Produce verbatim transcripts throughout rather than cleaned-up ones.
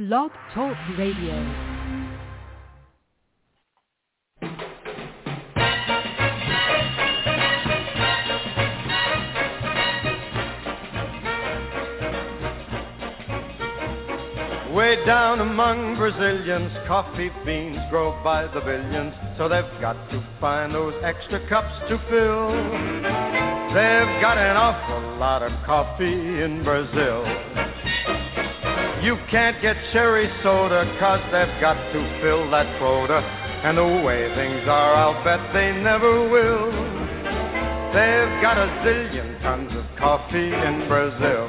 Blog Talk Radio. Way down among Brazilians, coffee beans grow by the billions, so they've got to find those extra cups to fill. They've got an awful lot of coffee in Brazil. You can't get cherry soda, 'cause they've got to fill that quota, and the way things are, I'll bet they never will. They've got a zillion tons of coffee in Brazil.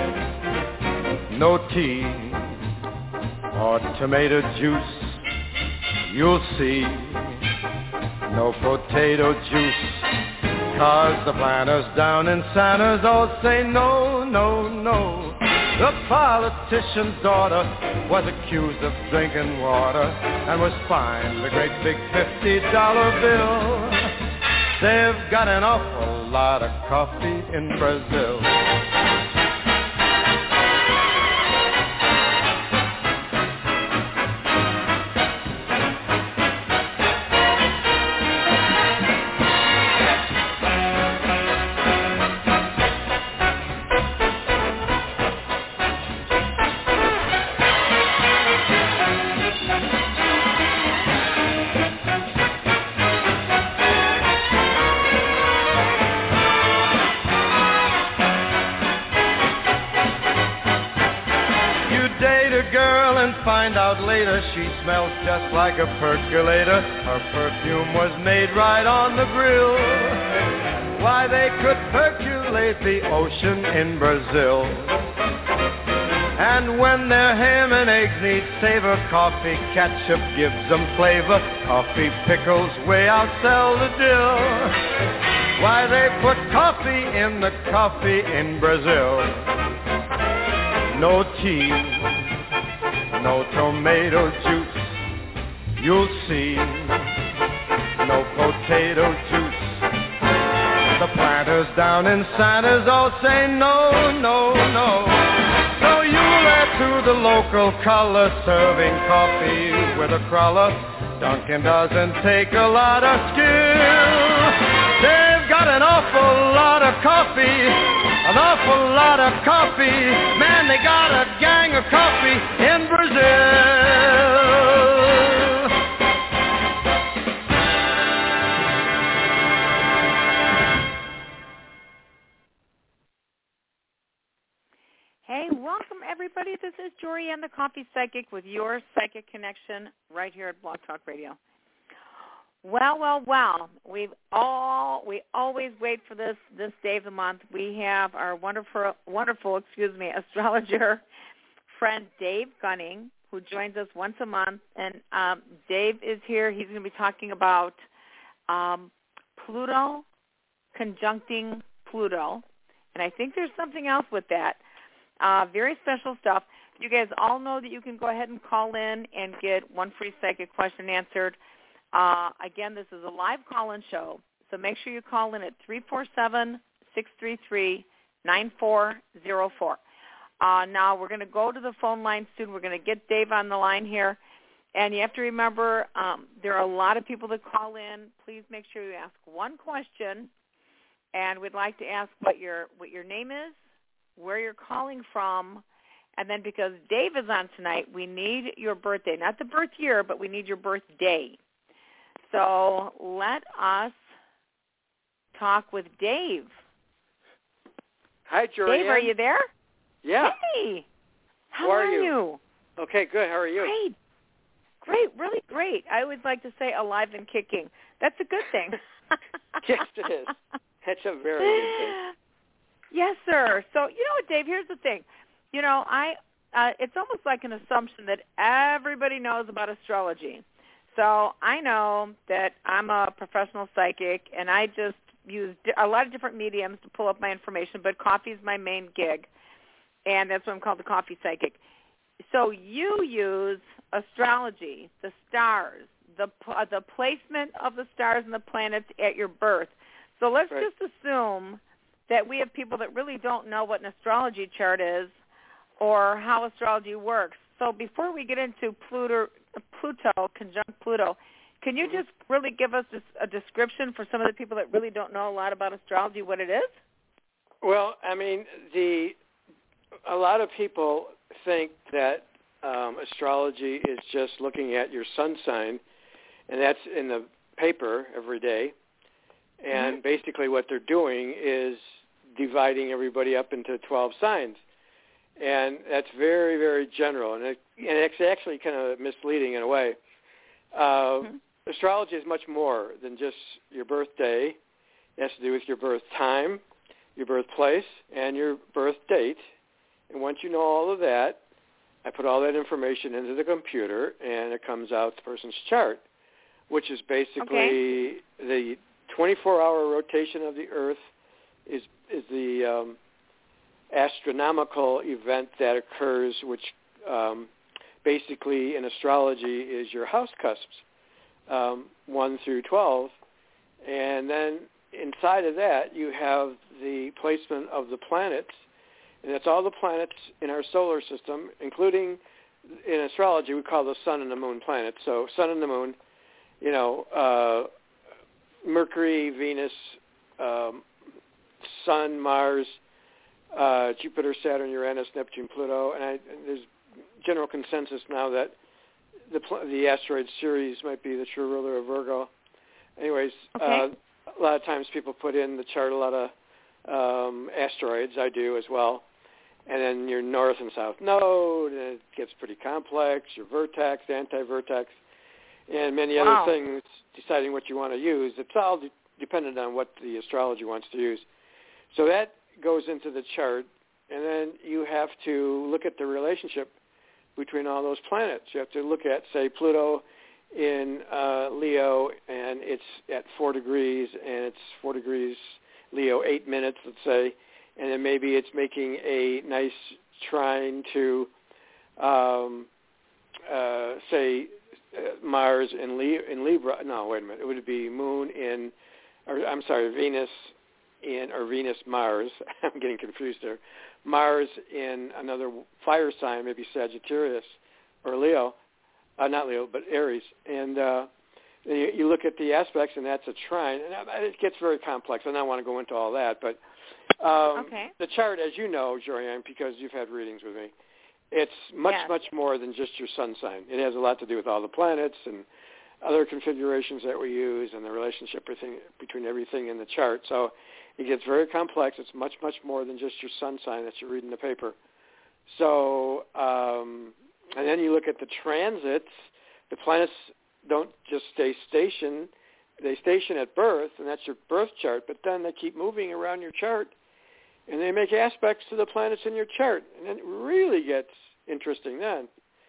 No tea or tomato juice, you'll see. No potato juice, 'cause the planters down in Santa's all say no, no, no. The politician's daughter was accused of drinking water and was fined a great big fifty dollar bill. They've got an awful lot of coffee in Brazil. Find out later she smells just like a percolator. Her perfume was made right on the grill. Why, they could percolate the ocean in Brazil. And when their ham and eggs need savor, coffee ketchup gives them flavor. Coffee pickles way outsell the dill. Why, they put coffee in the coffee in Brazil. No tea, no tomato juice, you'll see. No potato juice. The planters down in Santa's all say no, no, no. So you'll add to the local color, serving coffee with a crawler. Dunkin' doesn't take a lot of skill. They've got an awful lot of coffee, an awful lot of coffee. Man, they got a gang of coffee in Brazil. Hey, welcome everybody. This is Jorianne the Coffee Psychic with your Psychic Connection right here at Blog Talk Radio. Well, well, well, we've all, we always wait for this, this day of the month. We have our wonderful, wonderful, excuse me, astrologer friend Dave Gunning, who joins us once a month. And um, Dave is here. He's going to be talking about um, Pluto conjuncting Pluto. And I think there's something else with that. Uh, very special stuff. You guys all know that you can go ahead and call in and get one free psychic question answered. Uh, again, this is a live call-in show, so make sure you call in at three four seven, six three three, nine four zero four. Uh, now, we're going to go to the phone line soon. We're going to get Dave on the line here. And you have to remember, um, there are a lot of people that call in. Please make sure you ask one question. And we'd like to ask what your what your name is, where you're calling from, and then because Dave is on tonight, we need your birthday. Not the birth year, but we need your birthday. So let us talk with Dave. Hi, Jorianne. Dave, are you there? Yeah. Hey. How, How are, are you? you? Okay, good. How are you? Great. Great, really great. I always like to say alive and kicking. That's a good thing. Yes, it is. That's a very good thing. Yes, sir. So, you know what, Dave, here's the thing. You know, I uh, it's almost like an assumption that everybody knows about astrology. So I know that I'm a professional psychic, and I just use a lot of different mediums to pull up my information, but coffee is my main gig, and that's why I'm called the Coffee Psychic. So you use astrology, the stars, the uh, the placement of the stars and the planets at your birth. So let's right. just assume that we have people that really don't know what an astrology chart is or how astrology works. so before we get into Pluto, Pluto, conjunct Pluto, can you just really give us a description for some of the people that really don't know a lot about astrology, what it is? Well, I mean, the a lot of people think that um, astrology is just looking at your sun sign, and that's in the paper every day. And mm-hmm. basically what they're doing is dividing everybody up into twelve signs. And that's very, very general. And, it, and it's actually kind of misleading in a way. Uh, mm-hmm. Astrology is much more than just your birthday. It has to do with your birth time, your birthplace, and your birth date. And once you know all of that, I put all that information into the computer, and it comes out the person's chart, which is basically okay. the twenty-four hour rotation of the Earth is is the um, astronomical event that occurs, which um, basically in astrology is your house cusps, um, one through twelve. And then inside of that, you have the placement of the planets. And that's all the planets in our solar system, including in astrology, we call the sun and the moon planets. So sun and the moon, you know, uh, Mercury, Venus, um, Sun, Mars, uh, Jupiter, Saturn, Uranus, Neptune, Pluto. And, I, and there's general consensus now that the, the asteroid Ceres might be the true ruler of Virgo. Anyways, okay. uh, a lot of times people put in the chart a lot of um, asteroids. I do as well. And then your north and south node, and it gets pretty complex, your vertex, anti-vertex, and many wow. other things, deciding what you want to use. It's all de- dependent on what the astrology wants to use. So that goes into the chart, and then you have to look at the relationship between all those planets. You have to look at, say, Pluto in uh, Leo, and it's at four degrees, and it's four degrees Leo, eight minutes, let's say, and then maybe it's making a nice trine to, um, uh, say, uh, Mars in, Le- in Libra. No, wait a minute. It would be Moon in, or I'm sorry, Venus in, or Venus Mars. I'm getting confused there. Mars in another fire sign, maybe Sagittarius or Leo. Uh, not Leo, but Aries. And uh, you, you look at the aspects, and that's a trine. And it gets very complex. I don't want to go into all that, but Um, okay. the chart, as you know, Jorianne, because you've had readings with me, it's much, yes. much more than just your sun sign. It has a lot to do with all the planets and other configurations that we use and the relationship between everything in the chart. So it gets very complex. It's much, much more than just your sun sign that you read in the paper. So, um, and then you look at the transits. The planets don't just stay stationed. They station at birth, and that's your birth chart, but then they keep moving around your chart, and they make aspects to the planets in your chart, and it really gets interesting then.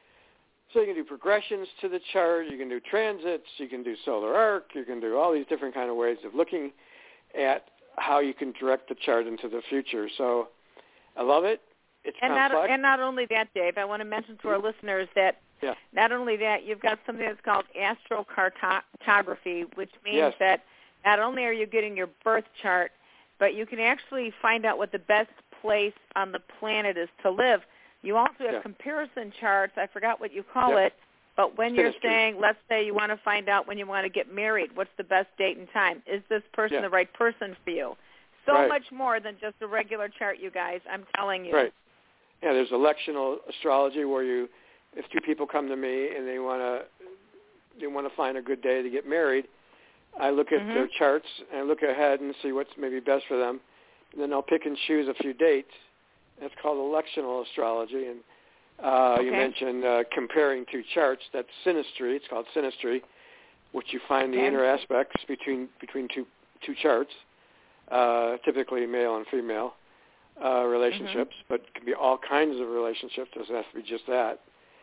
So you can do progressions to the chart, you can do transits, you can do solar arc, you can do all these different kind of ways of looking at how you can direct the chart into the future. So I love it. It's and complex. Not, and not only that, Dave, I want to mention to our listeners that yeah. not only that, you've got something that's called astrocartography, which means yes. that not only are you getting your birth chart, but you can actually find out what the best place on the planet is to live. You also have yeah. comparison charts. I forgot what you call yep. it. But when Synastry. You're saying, let's say you want to find out when you want to get married, what's the best date and time? Is this person yeah. the right person for you? So right. much more than just a regular chart, you guys. I'm telling you. Right. Yeah, there's electional astrology where you, if two people come to me and they want to, they want to find a good day to get married, I look at mm-hmm. their charts and I look ahead and see what's maybe best for them, and then I'll pick and choose a few dates. That's called electional astrology. And uh, okay. you mentioned uh, comparing two charts. That's synastry. It's called synastry, which you find okay. the inner aspects between between two two charts, uh, typically male and female. Uh, relationships, mm-hmm. but it can be all kinds of relationships. It doesn't have to be just that.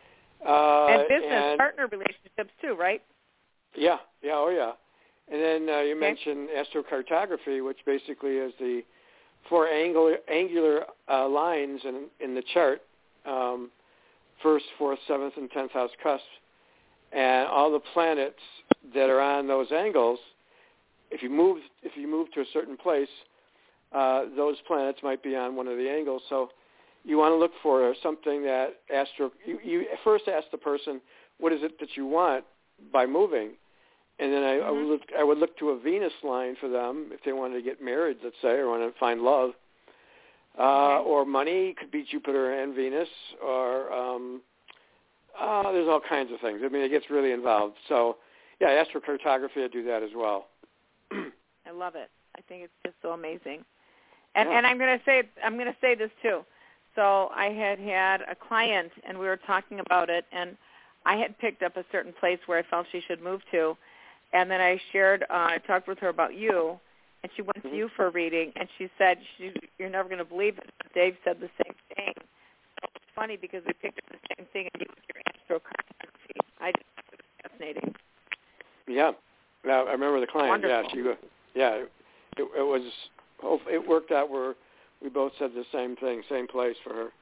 Uh, and business and, partner relationships too, right? Yeah, yeah, oh yeah. And then uh, you okay. mentioned astrocartography, which basically is the four angular, angular uh, lines in, in the chart, um, first, fourth, seventh, and tenth house cusps, and all the planets that are on those angles. If you move, if you move to a certain place, Uh, those planets might be on one of the angles. So you want to look for something that astro. You, you first ask the person, what is it that you want by moving, and then I, mm-hmm. I would look. I would look to a Venus line for them if they wanted to get married, let's say, or want to find love, uh, okay. or money. Could be Jupiter and Venus, or um, uh, there's all kinds of things. I mean, it gets really involved. So, yeah, astrocartography, I do that as well. I love it. I think it's just so amazing. And yeah. and I'm going to say I'm going to say this too. So I had had a client, and we were talking about it, and I had picked up a certain place where I felt she should move to, and then I shared, uh, I talked with her about you, and she went mm-hmm. to you for a reading, and she said, she, you're never going to believe it, but Dave said the same thing. So it's funny because we picked up the same thing, and you with your astrocartography. I just thought it was fascinating. Yeah. Now, I remember the client. Wonderful. Yeah, she, yeah, it, it was, it worked out where we both said the same thing, same place for her.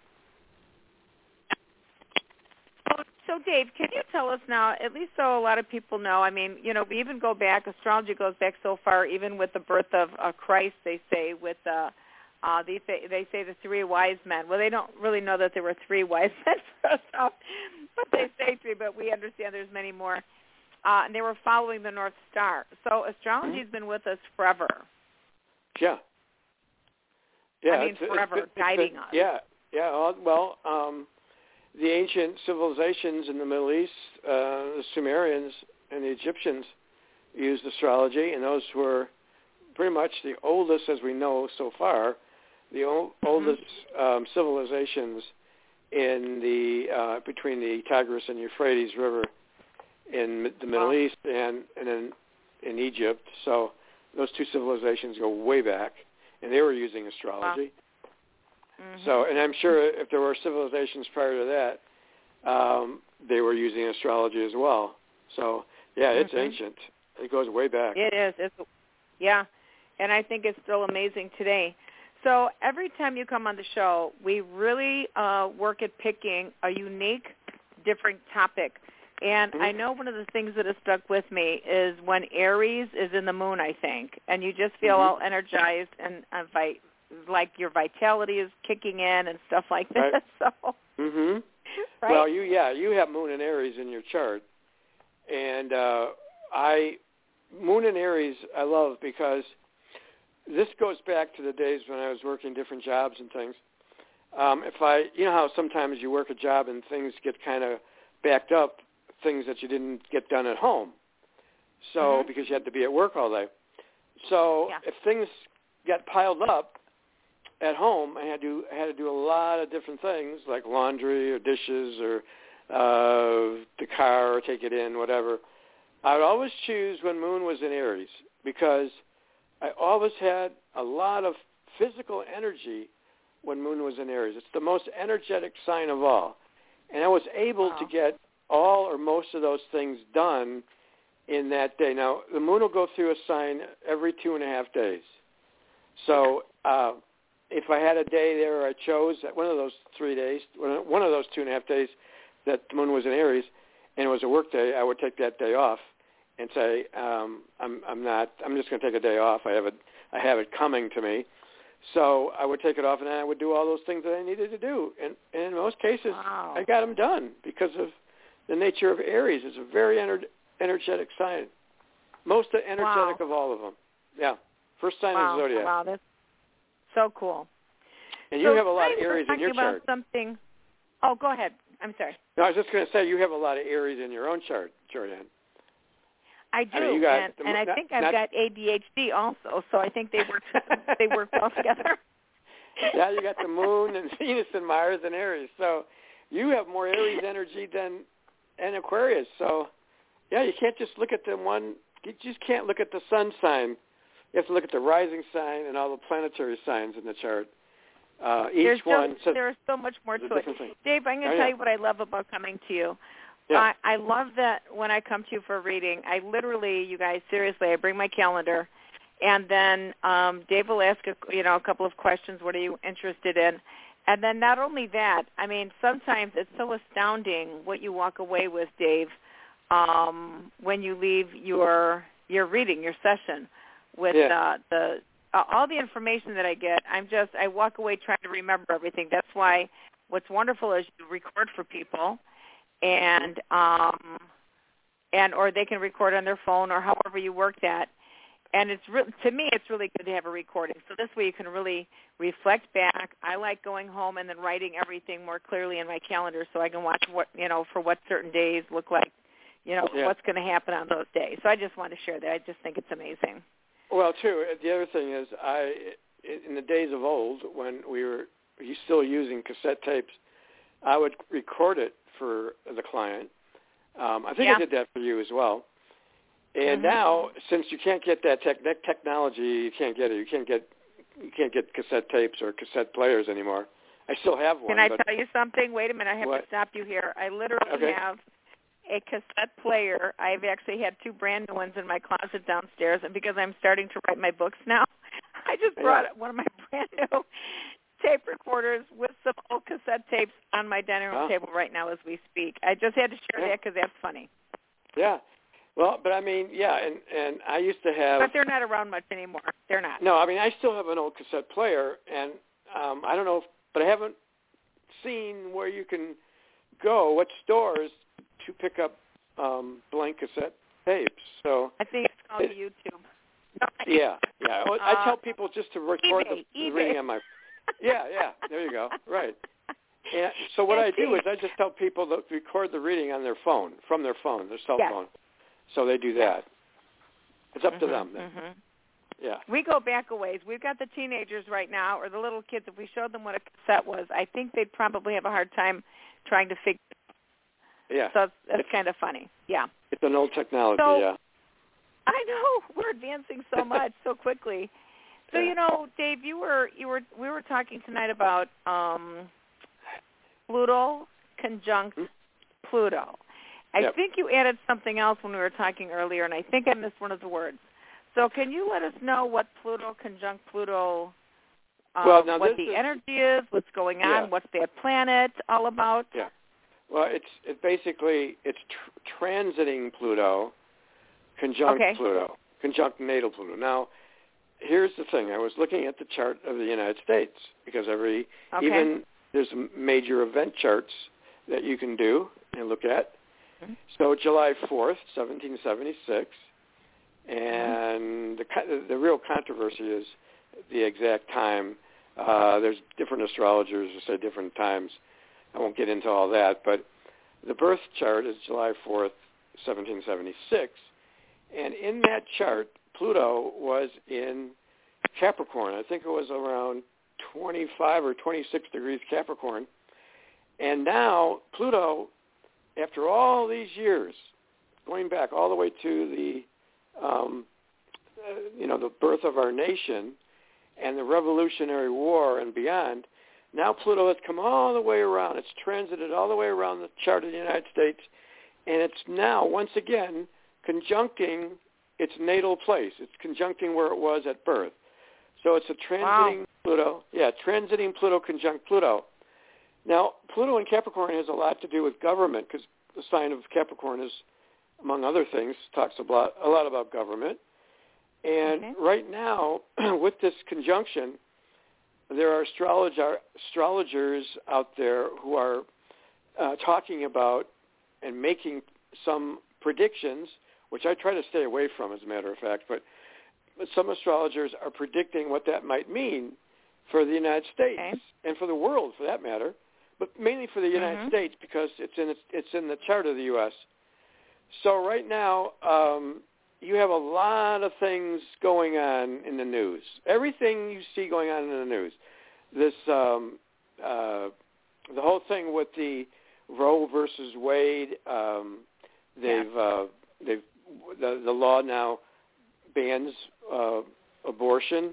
So, so, Dave, can you tell us now, at least so a lot of people know, I mean, you know, we even go back, astrology goes back so far, even with the birth of uh, Christ, they say, with uh, uh, they, say, they say the three wise men. Well, they don't really know that there were three wise men for us, but they say three, but we understand there's many more. Uh, and they were following the North Star. So astrology's mm-hmm. been with us forever. Yeah. Yeah, I mean, it's, forever, it's, it's, guiding it's, us. Yeah, yeah. Well, um, the ancient civilizations in the Middle East, uh, the Sumerians and the Egyptians used astrology, and those were pretty much the oldest, as we know so far, the o- mm-hmm. oldest um, civilizations in the uh, between the Tigris and Euphrates River in the Middle wow. East and and in, in Egypt. So those two civilizations go way back. And they were using astrology. Wow. Mm-hmm. So, and I'm sure if there were civilizations prior to that, um, they were using astrology as well. So, yeah, it's mm-hmm. ancient. It goes way back. It is. It's, yeah, and I think it's still amazing today. So every time you come on the show, we really uh, work at picking a unique, different topic. And mm-hmm. I know one of the things that has stuck with me is when Aries is in the moon, I think, and you just feel mm-hmm. all energized and uh, vi- like your vitality is kicking in and stuff like that. Right. So, mm-hmm. right? Well, you yeah, you have Moon and Aries in your chart, and uh, I Moon and Aries I love because this goes back to the days when I was working different jobs and things. Um, if I, you know how sometimes you work a job and things get kind of backed up. Things that you didn't get done at home, so mm-hmm. because you had to be at work all day. So yeah. if things got piled up at home, I had to I had to do a lot of different things like laundry or dishes or uh, the car or take it in, whatever. I would always choose when Moon was in Aries because I always had a lot of physical energy when Moon was in Aries. It's the most energetic sign of all, and I was able wow. to get all or most of those things done in that day. Now, the moon will go through a sign every two and a half days. So uh, if I had a day there I chose one of those three days, one of those two and a half days that the moon was in Aries, and it was a work day, I would take that day off and say, um, I'm, I'm not, I'm just going to take a day off. I have it, I have it coming to me. So I would take it off, and then I would do all those things that I needed to do. And, and in most cases, wow. I got them done because of the nature of Aries. Is a very ener- energetic sign. Most energetic wow. of all of them. Yeah. First sign wow. of the zodiac. Wow, that's so cool. And so you have a lot of Aries in your about chart. Something. Oh, go ahead. I'm sorry. No, I was just going to say you have a lot of Aries in your own chart, Jordan. I do, I mean, you got and, the, and I not, think I've not, got A D H D also, so I think they work they work well together. Yeah, you got the moon and Venus and Mars and Aries, so you have more Aries energy than an Aquarius. So, yeah, you can't just look at the one. You just can't look at the sun sign. You have to look at the rising sign and all the planetary signs in the chart. Uh, each There's one so, says there's so much more to it. Thing. Dave, I'm going to oh, tell yeah. you what I love about coming to you. Yeah. I, I love that when I come to you for a reading, I literally, you guys, seriously, I bring my calendar, and then um, Dave will ask, a, you know, a couple of questions. What are you interested in? And then not only that, I mean, sometimes it's so astounding what you walk away with, Dave, um, when you leave your your reading, your session with yeah. uh, the uh, all the information that I get, I'm just I walk away trying to remember everything. That's why what's wonderful is you record for people, and um, and or they can record on their phone or however you work that. And it's re- to me, it's really good to have a recording. So this way you can really reflect back. I like going home and then writing everything more clearly in my calendar so I can watch what, you know, for what certain days look like, you know, yeah. what's going to happen on those days. So I just want to share that. I just think it's amazing. Well, too, the other thing is I, in the days of old when we were still using cassette tapes, I would record it for the client. Um, I think yeah. I did that for you as well. And mm-hmm. now, since you can't get that, tech, that technology, you can't get it. You can't get you can't get cassette tapes or cassette players anymore. I still have one. Can I but tell you something? Wait a minute. I have what? to stop you here. I literally okay. have a cassette player. I've actually had two brand new ones in my closet downstairs, and because I'm starting to write my books now, I just brought yeah. one of my brand new tape recorders with some old cassette tapes on my dining room huh? table right now as we speak. I just had to share yeah. that because that's funny. Yeah. Well, but I mean, yeah, and, and I used to have... But they're not around much anymore. They're not. No, I mean, I still have an old cassette player, and um, I don't know, if, but I haven't seen where you can go, what stores, to pick up um, blank cassette tapes. So I think it's called it, YouTube. Yeah, yeah. Well, I tell people just to record eBay, the eBay. reading on my... Yeah, yeah, there you go, right. And so what I do is I just tell people to record the reading on their phone, from their phone, their cell yes. phone. So they do that. It's up mm-hmm, to them then. Mm-hmm. Yeah. We go back a ways. We've got the teenagers right now, or the little kids. If we showed them what a cassette was, I think they'd probably have a hard time trying to figure it out. Yeah. So it's, it's, it's kind of funny. Yeah. It's an old technology, so, yeah. I know. We're advancing so much so quickly. So, yeah. you know, Dave, you were you were we were talking tonight about um, Pluto conjunct mm-hmm. Pluto. I yep. think you added something else when we were talking earlier, and I think I missed one of the words. So can you let us know what Pluto conjunct Pluto, um, well, now what the is, energy is, what's going on, yeah. what's that planet all about? Yeah. Well, it's it basically, it's tr- transiting Pluto, conjunct okay. Pluto, conjunct natal Pluto. Now, here's the thing. I was looking at the chart of the United States, because every, okay. even there's major event charts that you can do and look at. So July fourth, seventeen seventy-six, and the the real controversy is the exact time. Uh, there's different astrologers who say different times. I won't get into all that, but the birth chart is July fourth, seventeen seventy-six, and in that chart, Pluto was in Capricorn. I think it was around twenty-five or twenty-six degrees Capricorn, and now Pluto, after all these years, going back all the way to the, um, uh, you know, the birth of our nation and the Revolutionary War and beyond, now Pluto has come all the way around. It's transited all the way around the chart of the United States, and it's now, once again, conjuncting its natal place. It's conjuncting where it was at birth. So it's a transiting wow. Pluto. Yeah, transiting Pluto conjunct Pluto. Now, Pluto in Capricorn has a lot to do with government, because the sign of Capricorn is, among other things, talks a lot, a lot about government. And okay. right now, with this conjunction, there are astrologer, astrologers out there who are uh, talking about and making some predictions, which I try to stay away from, as a matter of fact, but, but some astrologers are predicting what that might mean for the United States okay. and for the world, for that matter, but mainly for the United mm-hmm. States, because it's in it's in the chart of the U S. So right now, um, you have a lot of things going on in the news. Everything you see going on in the news, this um, uh, the whole thing with the Roe versus Wade, um, they've yeah. uh, they've the, the law now bans uh, abortion.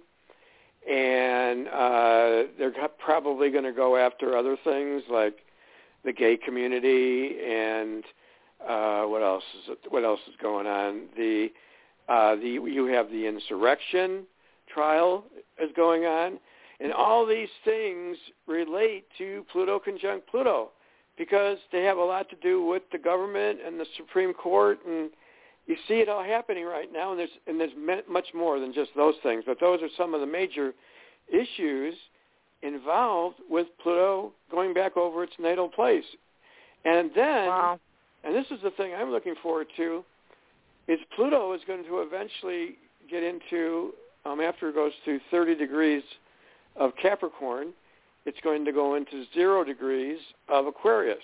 And uh, they're probably going to go after other things like the gay community and uh, what else is it, what else is going on? The uh, the you have the insurrection trial is going on, and all these things relate to Pluto conjunct Pluto, because they have a lot to do with the government and the Supreme Court and you see it all happening right now, and there's and there's much more than just those things. But those are some of the major issues involved with Pluto going back over its natal place. And then, wow. and this is the thing I'm looking forward to, is Pluto is going to eventually get into, um, after it goes through thirty degrees of Capricorn, it's going to go into zero degrees of Aquarius.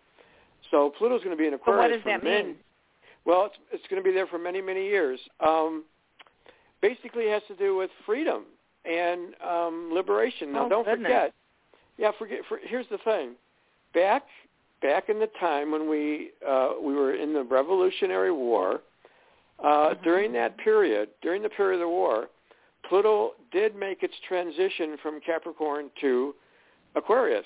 So Pluto's going to be in Aquarius. But what does for that many, mean? Well, it's, it's going to be there for many, many years. Um, basically, it has to do with freedom and um, liberation. Now, oh, don't goodness. forget. Yeah, forget. For, here's the thing. Back, back in the time when we uh, we were in the Revolutionary War, uh, mm-hmm. during that period, during the period of the war, Pluto did make its transition from Capricorn to Aquarius,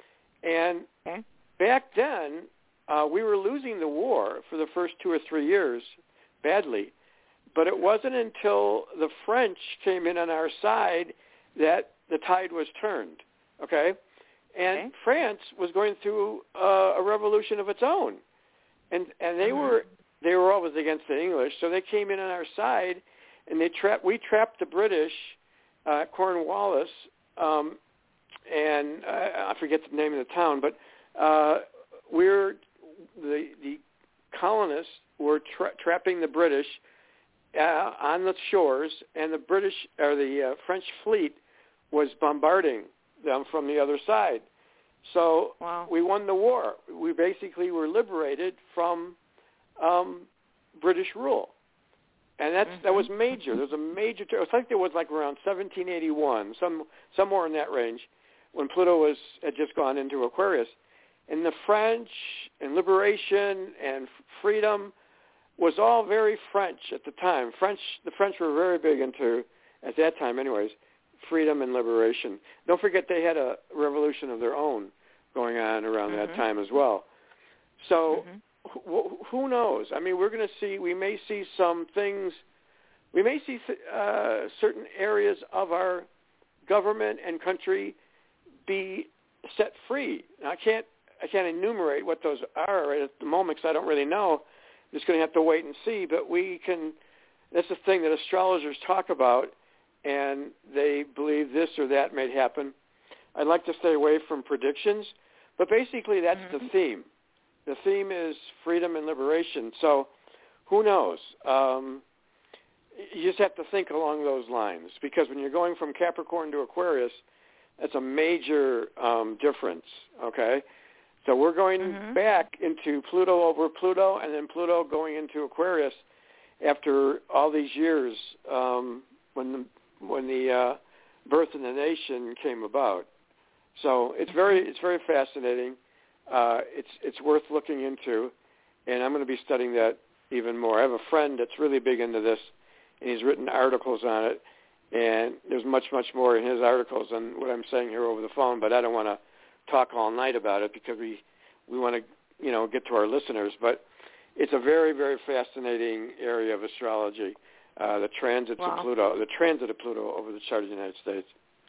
and okay. back then, uh, we were losing the war for the first two or three years badly, but it wasn't until the French came in on our side that the tide was turned, okay? And okay. France was going through uh, a revolution of its own, and and they mm-hmm. were they were always against the English, so they came in on our side, and they trapped we trapped the British, uh, Cornwallis. Um, and uh, I forget the name of the town, but uh, we're the the colonists were tra- trapping the British uh, on the shores, and the British or the uh, French fleet was bombarding them from the other side. So wow. we won the war. We basically were liberated from um, British rule, and that's mm-hmm. that was major. There was a major. I think there was like around seventeen eighty-one, some somewhere in that range, when Pluto was had just gone into Aquarius. And the French and liberation and freedom was all very French at the time. French, the French were very big into, at that time anyways, freedom and liberation. Don't forget they had a revolution of their own going on around mm-hmm. that time as well. So mm-hmm. wh- who knows? I mean, we're going to see, we may see some things, we may see uh, certain areas of our government and country be set free. Now, I can't I can't enumerate what those are right at the moment because I don't really know. I'm just going to have to wait and see. But we can. That's the thing that astrologers talk about, and they believe this or that may happen. I'd like to stay away from predictions, but basically that's mm-hmm. the theme. The theme is freedom and liberation. So who knows? Um, you just have to think along those lines because when you're going from Capricorn to Aquarius, that's a major um, difference, okay? So we're going mm-hmm. back into Pluto over Pluto and then Pluto going into Aquarius after all these years um, when the, when the uh, birth of the nation came about. So it's very it's very fascinating. Uh, it's it's worth looking into, and I'm going to be studying that even more. I have a friend that's really big into this, and he's written articles on it. And there's much, much more in his articles than what I'm saying here over the phone, but I don't want to talk all night about it because we, we want to, you know, get to our listeners. But it's a very, very fascinating area of astrology, uh, the transits wow. of Pluto, the transit of Pluto over the chart of the United States.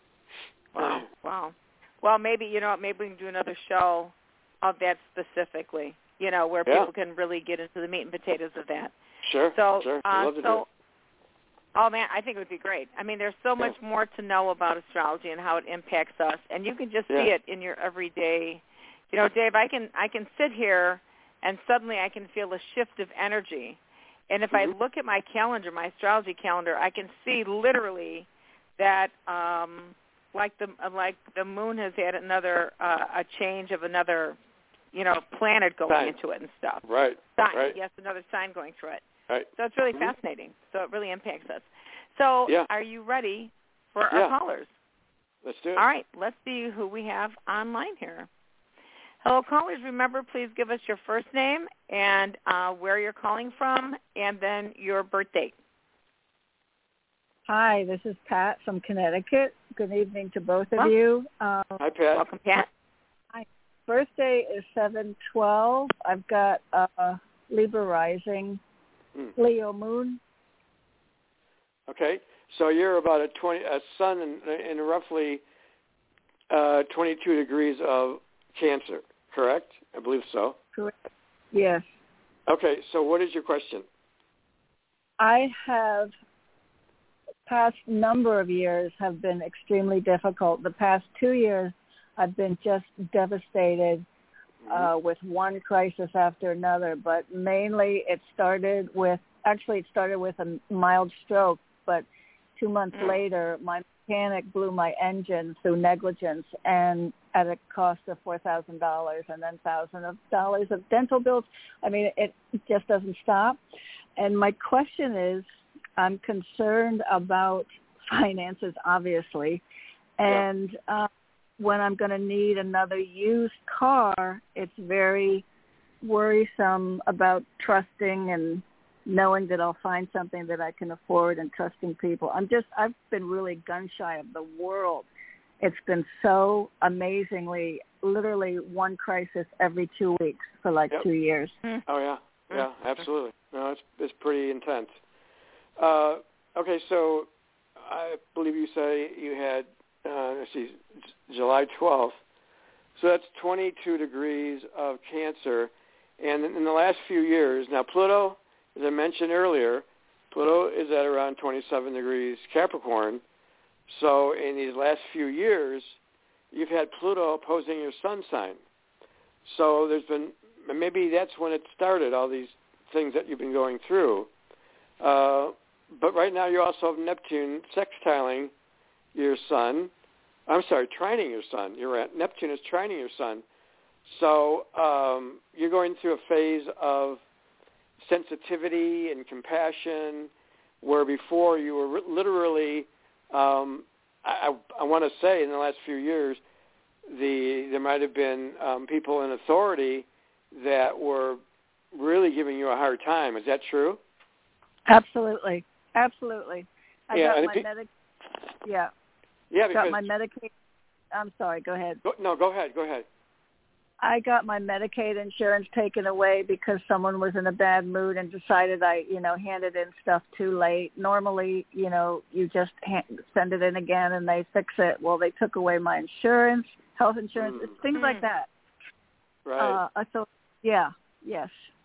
Wow, wow. Well, maybe, you know, maybe we can do another show of that specifically, you know, where yeah. people can really get into the meat and potatoes of that. Sure, so, sure. Uh, love to so, do it. Oh, man, I think it would be great. I mean, there's so much yeah. more to know about astrology and how it impacts us, and you can just yeah. see it in your everyday. You know, Dave, I can I can sit here, and suddenly I can feel a shift of energy. And if mm-hmm. I look at my calendar, my astrology calendar, I can see literally that, um, like the like the moon has had another uh, a change of another, you know, planet going sign. into it and stuff. Right. Sign. Right. Yes, another sign going through it. Right. So it's really mm-hmm. fascinating. So it really impacts us. So yeah. are you ready for yeah. our callers? Let's do it. All right. Let's see who we have online here. Hello, callers. Remember, please give us your first name and uh, where you're calling from, and then your birth date. Hi, this is Pat from Connecticut. Good evening to both of Well, you. Um, Hi, Pat. Welcome, Pat. My birthday is seven twelve. I've got uh, Libra rising, mm. Leo moon. Okay, so you're about a twenty a sun in, in roughly uh, twenty-two degrees of Cancer, correct? I believe so. Correct. Yes. Okay, so what is your question? I have, past number of years have been extremely difficult. The past two years, I've been just devastated uh, with one crisis after another. But mainly, it started with actually it started with a mild stroke. But two months mm. later, my mechanic blew my engine through negligence, and at a cost of four thousand dollars, and then thousands of dollars of dental bills. I mean, it just doesn't stop. And my question is, I'm concerned about finances, obviously, and yeah. uh, when I'm going to need another used car, it's very worrisome about trusting and knowing that I'll find something that I can afford and trusting people. I'm just, I've been really gun shy of the world. It's been so amazingly, literally one crisis every two weeks for like yep. two years. Oh, yeah. Yeah, absolutely. No, it's, it's pretty intense. Uh, okay, so I believe you say you had, uh, let's see, J- July twelfth. So that's twenty-two degrees of Cancer. And in the last few years, now Pluto, as I mentioned earlier, Pluto is at around twenty-seven degrees Capricorn. So in these last few years, you've had Pluto opposing your sun sign. So there's been, maybe that's when it started, all these things that you've been going through. Uh, but right now you also have Neptune sextiling your sun. I'm sorry, trining your sun. You're at, Neptune is trining your sun. So um, you're going through a phase of sensitivity and compassion, where before you were literally, um, I, I want to say in the last few years, the there might have been um, people in authority that were really giving you a hard time. Is that true? Absolutely, absolutely. I yeah, got my pe- medic. Yeah. Yeah, I because got my Medicaid. I'm sorry. Go ahead. Go, no, go ahead. Go ahead. I got my Medicaid insurance taken away because someone was in a bad mood and decided I, you know, handed in stuff too late. Normally, you know, you just hand, send it in again and they fix it. Well, they took away my insurance, health insurance, mm. things mm. like that. Right. Uh, so, yeah, yes.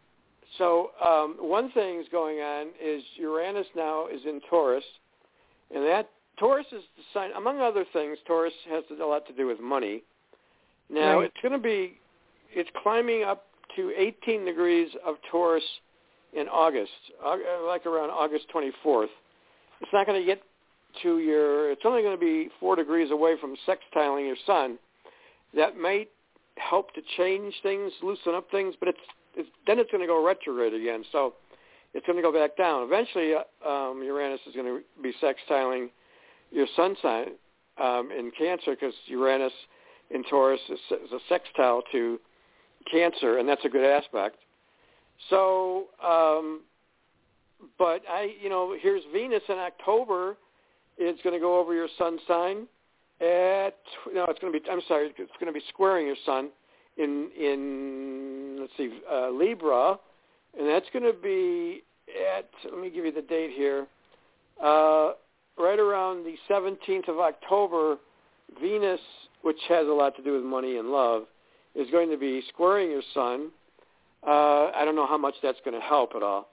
So um, one thing is going on is Uranus now is in Taurus, and that Taurus is the sign, among other things, Taurus has a lot to do with money. Now, right. it's going to be, it's climbing up to eighteen degrees of Taurus in August, like around August twenty-fourth. It's not going to get to your, it's only going to be four degrees away from sextiling your sun. That might help to change things, loosen up things, but it's, it's then it's going to go retrograde again. So it's going to go back down. Eventually, um, Uranus is going to be sextiling your sun sign um, in Cancer, because Uranus in Taurus is, is a sextile to Cancer, and that's a good aspect. So, um, but I, you know, here's Venus in October. It's going to go over your sun sign at, no, it's going to be, I'm sorry, it's going to be squaring your sun in, in let's see, uh, Libra, and that's going to be at, let me give you the date here, uh, right around the seventeenth of October. Venus, which has a lot to do with money and love, is going to be squaring your sun. Uh, I don't know how much that's going to help at all.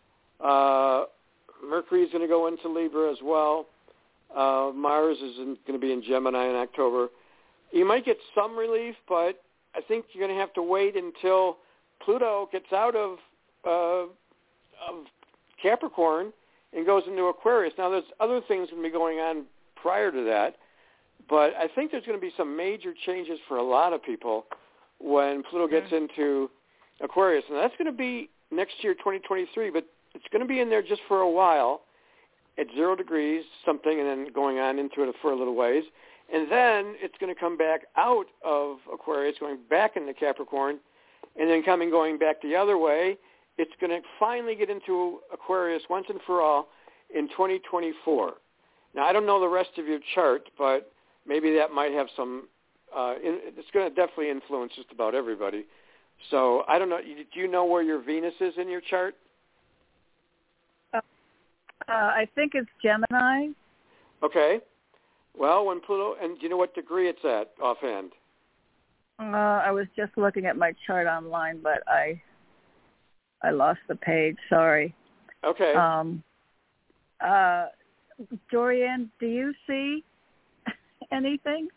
Uh, Mercury is going to go into Libra as well. Uh, Mars is going to be in Gemini in October. You might get some relief, but I think you're going to have to wait until Pluto gets out of, uh, of Capricorn and goes into Aquarius. Now, there's other things going to be going on prior to that, but I think there's going to be some major changes for a lot of people when Pluto gets mm-hmm. into Aquarius. And that's going to be next year, twenty twenty-three, but it's going to be in there just for a while at zero degrees something, and then going on into it for a little ways. And then it's going to come back out of Aquarius, going back into Capricorn, and then coming going back the other way. It's going to finally get into Aquarius once and for all in twenty twenty-four. Now, I don't know the rest of your chart, but maybe that might have some, uh, in, it's going to definitely influence just about everybody. So I don't know, do you know where your Venus is in your chart? Uh, uh, I think it's Gemini. Okay. Well, when Pluto, and do you know what degree it's at offhand? Uh, I was just looking at my chart online, but I I lost the page. Sorry. Okay. Um, uh, Jorianne, do you see anything?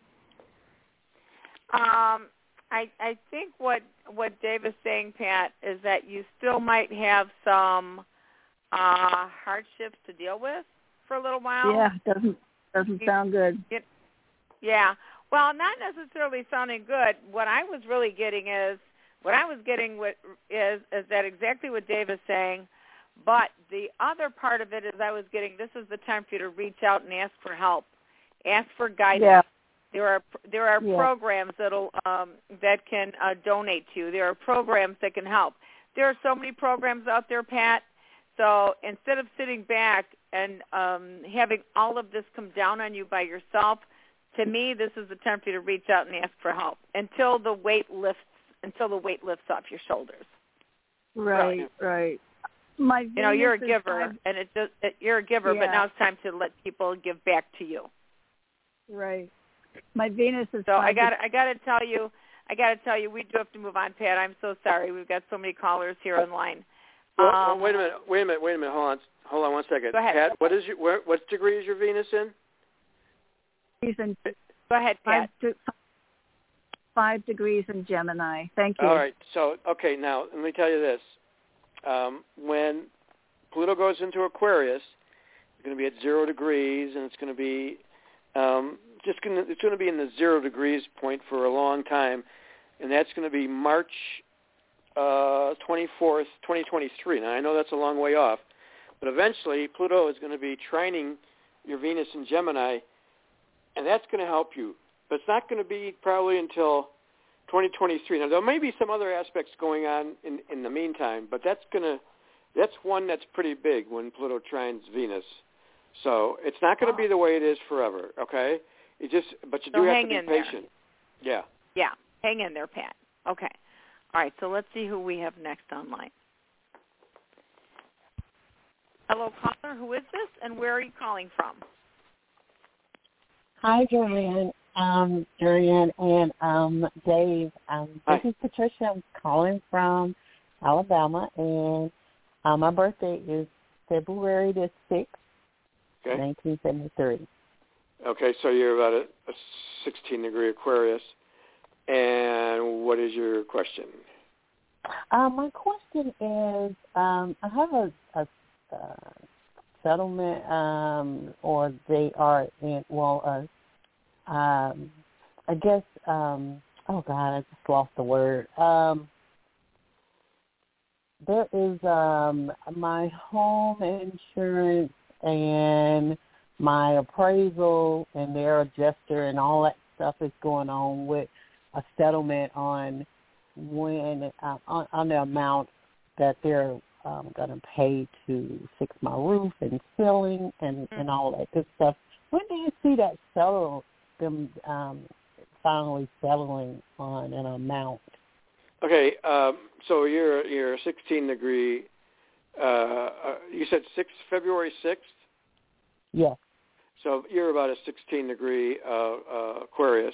Um, I I think what what Dave is saying, Pat, is that you still might have some uh, hardships to deal with for a little while. Yeah, doesn't doesn't sound good. It, yeah. Well, not necessarily sounding good. What I was really getting is what I was getting with, is is that exactly what Dave is saying. But the other part of it is I was getting, this is the time for you to reach out and ask for help, ask for guidance. Yeah. There are there are yeah. programs that'll um, that can uh, donate to you. There are programs that can help. There are so many programs out there, Pat. So instead of sitting back and um, having all of this come down on you by yourself, to me, this is the time for you to reach out and ask for help until the weight lifts until the weight lifts off your shoulders. Right, right. My you know, you're a Venus giver, five, and it just it, you're a giver, yeah. but now it's time to let people give back to you. Right. My Venus is so I got to... I got to tell you I got to tell you we do have to move on, Pat. I'm so sorry. We've got so many callers here in line. Well, um, well, wait a minute. Wait a minute. Wait a minute. Hold on. Hold on one second. Go ahead. Pat, what is your where, what degree is your Venus in? He's in Go ahead, Pat. Five, five degrees in Gemini. Thank you. All right. So okay. Now let me tell you this. Um, when Pluto goes into Aquarius, it's going to be at zero degrees, and it's going to be um, just going to, it's going to be in the zero degrees point for a long time, and that's going to be March uh, twenty-fourth, twenty twenty-three. Now I know that's a long way off, but eventually Pluto is going to be trining your Venus in Gemini, and that's going to help you. But it's not going to be probably until twenty twenty-three. Now there may be some other aspects going on in, in the meantime, but that's going to that's one that's pretty big when Pluto trines Venus. So it's not going to be the way it is forever, okay? It just, but you do so have hang to be in patient. There. Yeah. Yeah, hang in there, Pat. Okay. All right, so let's see who we have next online. Hello, caller. Who is this, and where are you calling from? Hi, Joanne. Um, Joanne and um, Dave. Um, this Hi. is Patricia. I'm calling from Alabama, and uh, my birthday is February the sixth, Okay. nineteen seventy-three. Okay, so you're about a, a sixteen degree Aquarius. And what is your question? Uh, my question is, um, I have a, a uh, settlement, um, or they are in, well, uh, um, I guess, um, oh, God, I just lost the word. Um, there is um, my home insurance and my appraisal and their adjuster and all that stuff is going on with a settlement on when uh, on, on the amount that they're um, going to pay to fix my roof and ceiling and, and all that good stuff. When do you see that settle them um, finally settling on an amount? Okay, um, so you're you're a sixteen degree. Uh, uh, you said six February sixth. Yes. So you're about a sixteen degree uh, uh, Aquarius,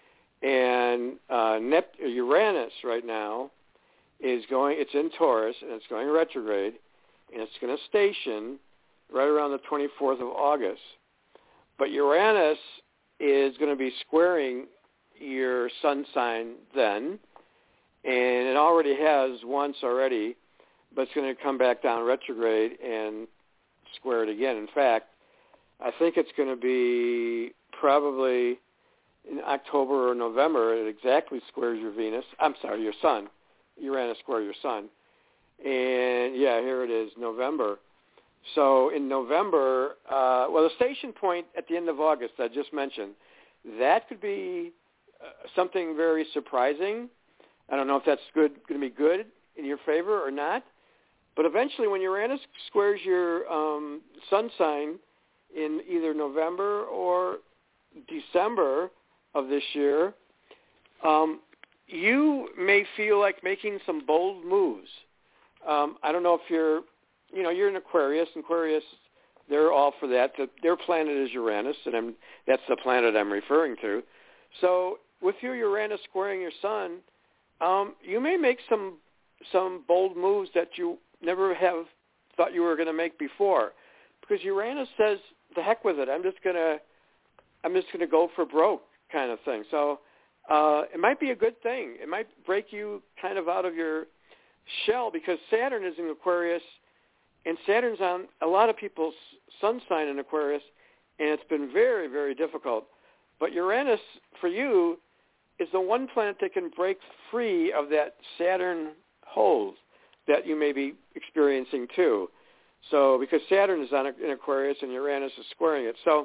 and uh, Nep- Uranus right now is going. It's in Taurus and it's going retrograde, and it's going to station right around the twenty-fourth of August. But Uranus is going to be squaring your sun sign then, and it already has once already, but it's going to come back down retrograde and square it again. In fact, I think it's going to be probably in October or November. It exactly squares your Venus. I'm sorry, your sun. Uranus square your sun. And, yeah, here it is, November. So in November, uh, well, the station point at the end of August I just mentioned, that could be uh, something very surprising. I don't know if that's good, going to be good in your favor or not. But eventually when Uranus squares your um, sun sign in either November or December of this year, um, you may feel like making some bold moves. Um, I don't know if you're, you know, you're an Aquarius. Aquarius, they're all for that. The, their planet is Uranus, and I'm, that's the planet I'm referring to. So with your Uranus squaring your sun, um, you may make some some bold moves that you never have thought you were going to make before. because Uranus says, the heck with it. I'm just gonna, I'm just gonna go for broke kind of thing. So uh, it might be a good thing. It might break you kind of out of your shell because Saturn is in Aquarius, and Saturn's on a lot of people's sun sign in Aquarius, and it's been very, very difficult. But Uranus, for you, is the one planet that can break free of that Saturn hold that you may be experiencing too. So because Saturn is on in Aquarius and Uranus is squaring it. So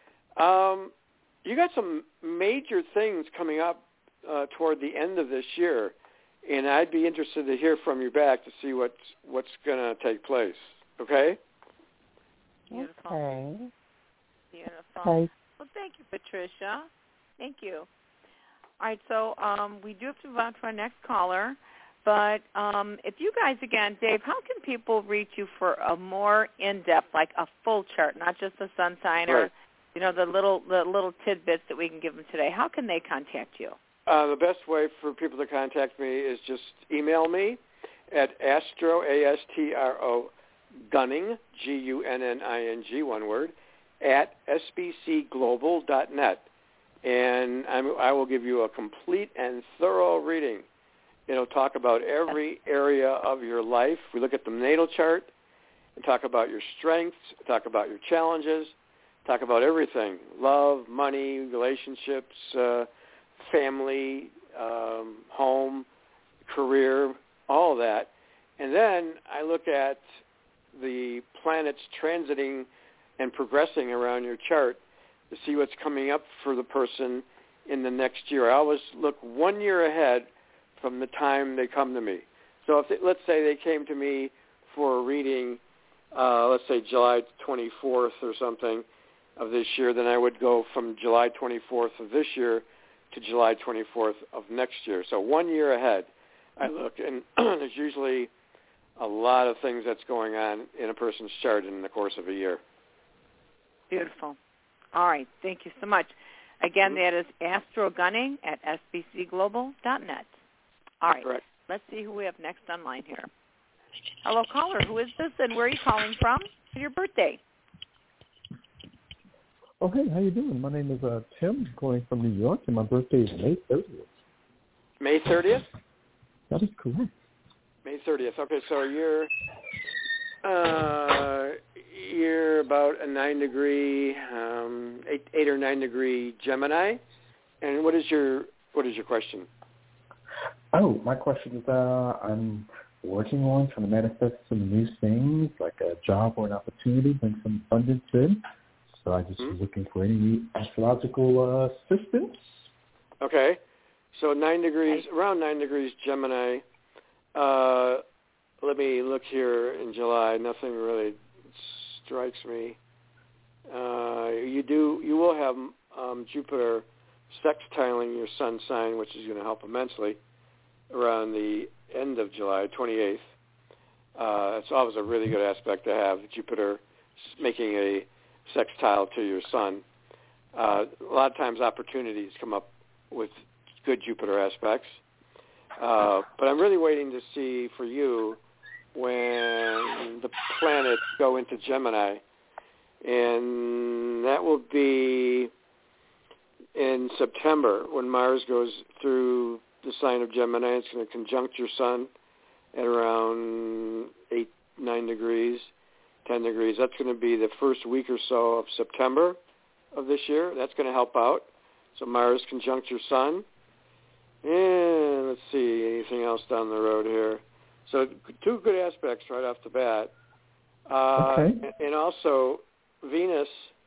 um, you got some major things coming up uh, toward the end of this year, and I'd be interested to hear from you back to see what's, what's going to take place. Okay? Beautiful. Okay. Beautiful. Okay. Well, thank you, Patricia. Thank you. All right, so um, we do have to move on to our next caller. But um, if you guys, again, Dave, how can people reach you for a more in-depth, like a full chart, not just the sun sign or, Right. you know, the little the little tidbits that we can give them today? How can they contact you? Uh, the best way for people to contact me is just email me at astro, A S T R O, Gunning, G U N N I N G, one word, at S B C global dot net. And I'm, I will give you a complete and thorough reading. It'll talk about every area of your life. We look at the natal chart and talk about your strengths, talk about your challenges, talk about everything, love, money, relationships, uh, family, um, home, career, all of that. And then I look at the planets transiting and progressing around your chart to see what's coming up for the person in the next year. I always look one year ahead from the time they come to me. So if they, let's say they came to me for a reading, uh, let's say July twenty-fourth or something of this year, then I would go from July twenty-fourth of this year to July twenty-fourth of next year. So one year ahead I look, and there's usually a lot of things that's going on in a person's chart in the course of a year. Beautiful. All right. Thank you so much. Again, Mm-hmm. that is Astro Gunning at S B C global dot net. All right. Correct. Let's see who we have next online here. Hello, caller. Who is this, and where are you calling from? Your birthday. Oh, hey, how you doing? My name is uh, Tim, calling from New York, and my birthday is May thirtieth. May thirtieth? That is correct. May thirtieth. Okay, so you're uh, you're about a nine degree, um, eight, eight or nine degree Gemini. And what is your what is your question? Oh, my question is, uh, I'm working on trying to manifest some new things, like a job or an opportunity, bring some abundance in. So I just hmm? was looking for any astrological uh, assistance. Okay, so nine degrees, around nine degrees Gemini. Uh, let me look here in July. Nothing really strikes me. Uh, you do, you will have um, Jupiter sextiling your sun sign, which is going to help immensely around the end of July, twenty-eighth. Uh, it's always a really good aspect to have, Jupiter making a sextile to your sun. Uh, a lot of times opportunities come up with good Jupiter aspects. Uh, but I'm really waiting to see for you when the planets go into Gemini. And that will be in September when Mars goes through the sign of Gemini. It's going to conjunct your sun at around eight, nine degrees, ten degrees. That's going to be the first week or so of September of this year. That's going to help out. So Mars conjunct your sun. And let's see, anything else down the road here. So two good aspects right off the bat. Uh, Okay. And also Venus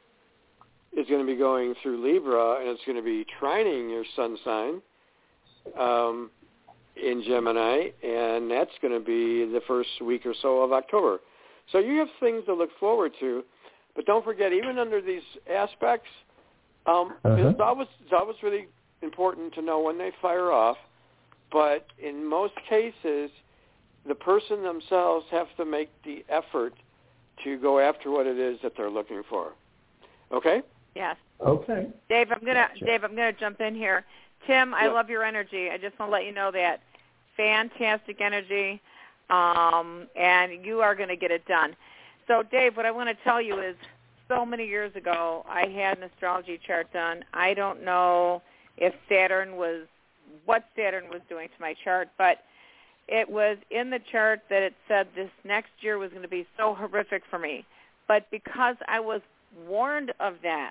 is going to be going through Libra, and it's going to be trining your sun sign um, in Gemini, and that's going to be the first week or so of October. So you have things to look forward to, but don't forget, even under these aspects, um, Uh-huh. it's always it's always really important to know when they fire off, but in most cases, the person themselves have to make the effort to go after what it is that they're looking for. Okay? Yes. Okay. Dave, I'm gonna Dave, I'm gonna jump in here. Tim, I Yeah. love your energy. I just want to let you know that. Fantastic energy, um, and you are going to get it done. So, Dave, what I want to tell you is so many years ago, I had an astrology chart done. I don't know if Saturn was, what Saturn was doing to my chart, but it was in the chart that it said this next year was going to be so horrific for me. But because I was warned of that,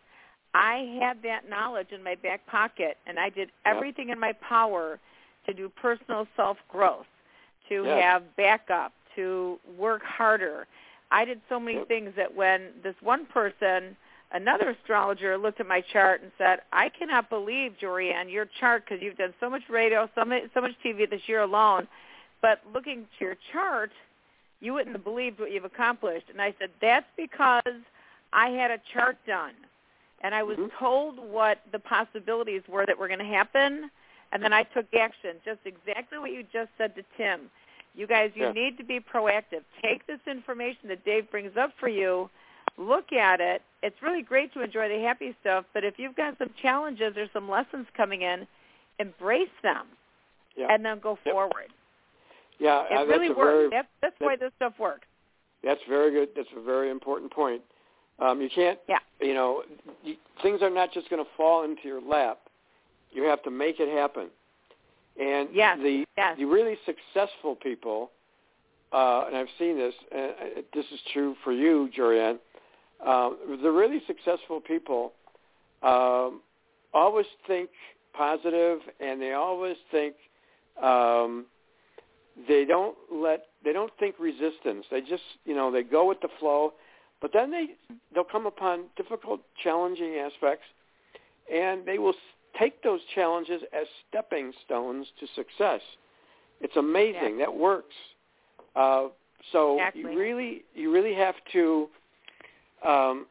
I had that knowledge in my back pocket, and I did everything yep. in my power to do personal self-growth, to yep. have backup, to work harder. I did so many yep. things that when this one person, another astrologer, looked at my chart and said, I cannot believe, Jorianne, your chart, because you've done so much radio, so much, so much T V this year alone, but looking to your chart, you wouldn't have believed what you've accomplished. And I said, that's because I had a chart done, and I was mm-hmm. told what the possibilities were that were going to happen, and then I took action, just exactly what you just said to Tim. You guys, you yeah. need to be proactive. Take this information that Dave brings up for you, look at it. It's really great to enjoy the happy stuff, but if you've got some challenges or some lessons coming in, embrace them yeah. and then go yep. forward. Yeah, it uh, really that's works. Very, that's that's that, why this stuff works. That's very good. That's a very important point. Um, you can't, yeah. you know, you, things are not just going to fall into your lap. You have to make it happen. And yes. the yes. the really successful people, uh, and I've seen this, and this is true for you, Jorianne, uh, the really successful people um, always think positive, and they always think um, they don't let they don't think resistance. They just you know they go with the flow, but then they they'll come upon difficult, challenging aspects, and they will take those challenges as stepping stones to success. It's amazing. Yeah. That works. Uh, so exactly. you really, you really have to, um,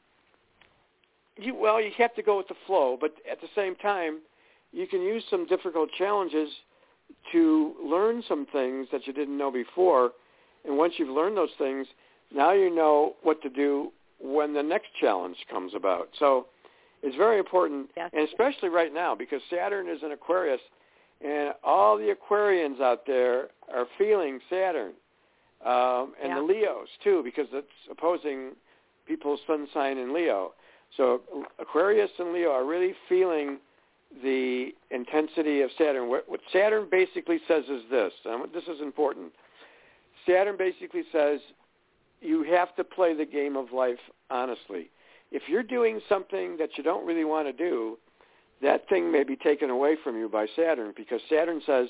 you well, you have to go with the flow, but at the same time, you can use some difficult challenges to learn some things that you didn't know before. And once you've learned those things, now you know what to do when the next challenge comes about. So it's very important, yes. and especially right now, because Saturn is in Aquarius, and all the Aquarians out there are feeling Saturn, um, and yeah. the Leos, too, because it's opposing people's sun sign in Leo. So Aquarius and Leo are really feeling the intensity of Saturn. What, what Saturn basically says is this, and this is important. Saturn basically says you have to play the game of life honestly. If you're doing something that you don't really want to do, that thing may be taken away from you by Saturn, because Saturn says,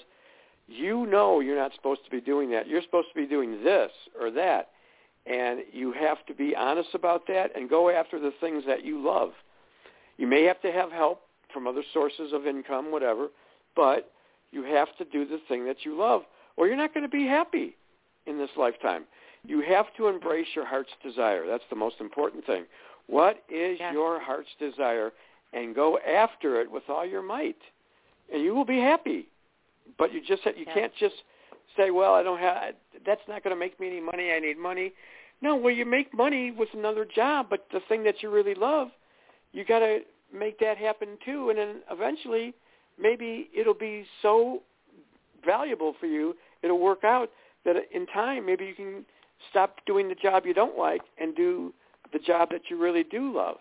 you know you're not supposed to be doing that. You're supposed to be doing this or that, and you have to be honest about that and go after the things that you love. You may have to have help from other sources of income, whatever, but you have to do the thing that you love, or you're not going to be happy in this lifetime. You have to embrace your heart's desire. That's the most important thing. What is yes. your heart's desire, and go after it with all your might, and you will be happy. But you just you yes. can't just say, well, I don't have, that's not going to make me any money. I need money. No, well, you make money with another job, but the thing that you really love, you got to make that happen too, and then eventually maybe it'll be so valuable for you, it'll work out that in time maybe you can stop doing the job you don't like and do the job that you really do love.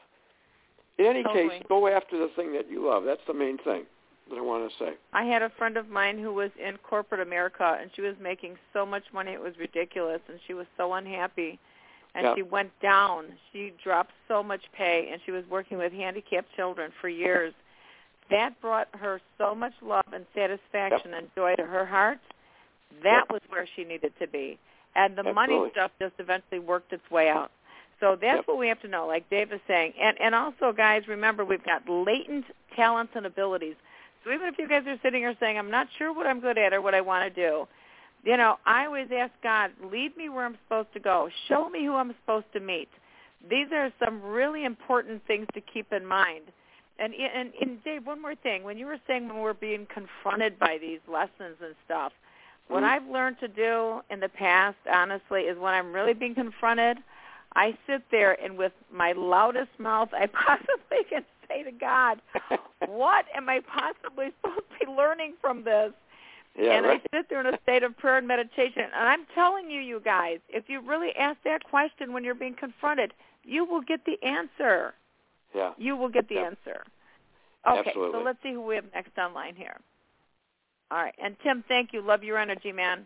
In any totally. case, go after the thing that you love. That's the main thing that I want to say. I had a friend of mine who was in corporate America, and she was making so much money it was ridiculous, and she was so unhappy. And yeah. she went down. She dropped so much pay, and she was working with handicapped children for years. That brought her so much love and satisfaction yep. and joy to her heart. That yep. was where she needed to be. And the Absolutely. money stuff just eventually worked its way out. So that's yep. what we have to know, like Dave is saying. And and also, guys, remember, we've got latent talents and abilities. So even if you guys are sitting here saying, I'm not sure what I'm good at or what I want to do, you know, I always ask God, lead me where I'm supposed to go. Show me who I'm supposed to meet. These are some really important things to keep in mind. And, and, and Dave, one more thing. When you were saying when we're being confronted by these lessons and stuff, mm-hmm. what I've learned to do in the past, honestly, is when I'm really being confronted, I sit there and with my loudest mouth I possibly can say to God, what am I possibly supposed to be learning from this? Yeah, and right. I sit there in a state of prayer and meditation. And I'm telling you, you guys, if you really ask that question when you're being confronted, you will get the answer. Yeah. You will get the Yep. answer. Okay, Absolutely. so let's see who we have next online here. All right, and Tim, thank you. Love your energy, man.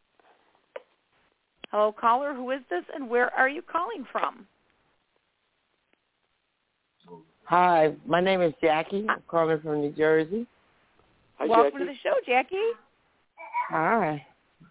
Hello, caller. Who is this, and where are you calling from? Hi, my name is Jackie. I'm calling from New Jersey. Hi, Welcome Jackie. to the show, Jackie. Hi.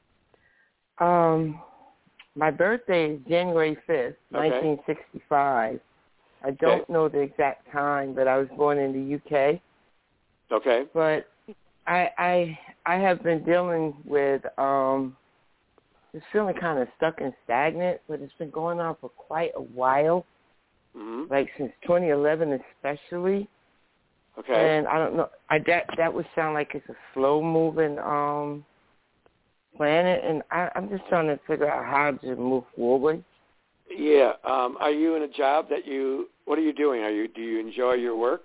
Um, my birthday is January fifth, Okay. nineteen sixty-five. I don't Okay. know the exact time, but I was born in the U K. Okay. But I I I have been dealing with um just feeling kind of stuck and stagnant, but it's been going on for quite a while, Mm-hmm. like since twenty eleven especially. Okay. And I don't know. I that that would sound like it's a slow moving um planet, and I, I'm just trying to figure out how to move forward. Yeah. Um, are you in a job that you? What are you doing? Are you? Do you enjoy your work?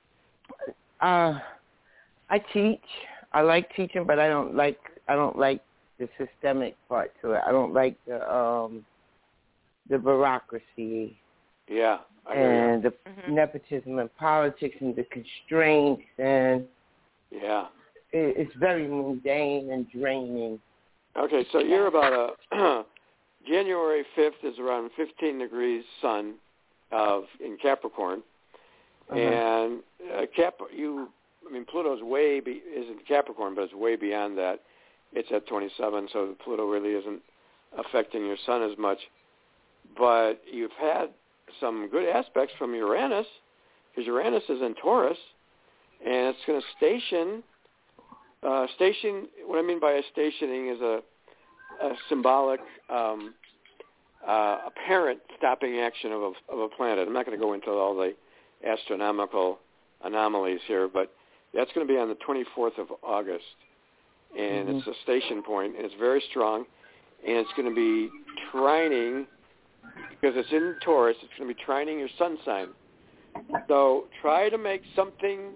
Uh, I teach. I like teaching, but I don't like I don't like the systemic part to it. I don't like the um the bureaucracy. Yeah. I hear And the Mhm. nepotism and politics and the constraints, and you. Yeah. it, it's very mundane and draining. Okay. So you're about a January fifth is around fifteen degrees sun of in Capricorn, Uh-huh. and uh, Cap you. I mean, Pluto's way be, is in Capricorn, but it's way beyond that. It's at twenty-seven, so Pluto really isn't affecting your sun as much. But you've had some good aspects from Uranus, because Uranus is in Taurus, and it's going to station. Uh, station. What I mean by a stationing is a, a symbolic, um, uh, apparent stopping action of a, of a planet. I'm not going to go into all the astronomical anomalies here, but that's going to be on the twenty-fourth of August, and Mm-hmm. it's a station point, and it's very strong, and it's going to be trining. Because it's in Taurus, it's going to be trining your sun sign. So try to make something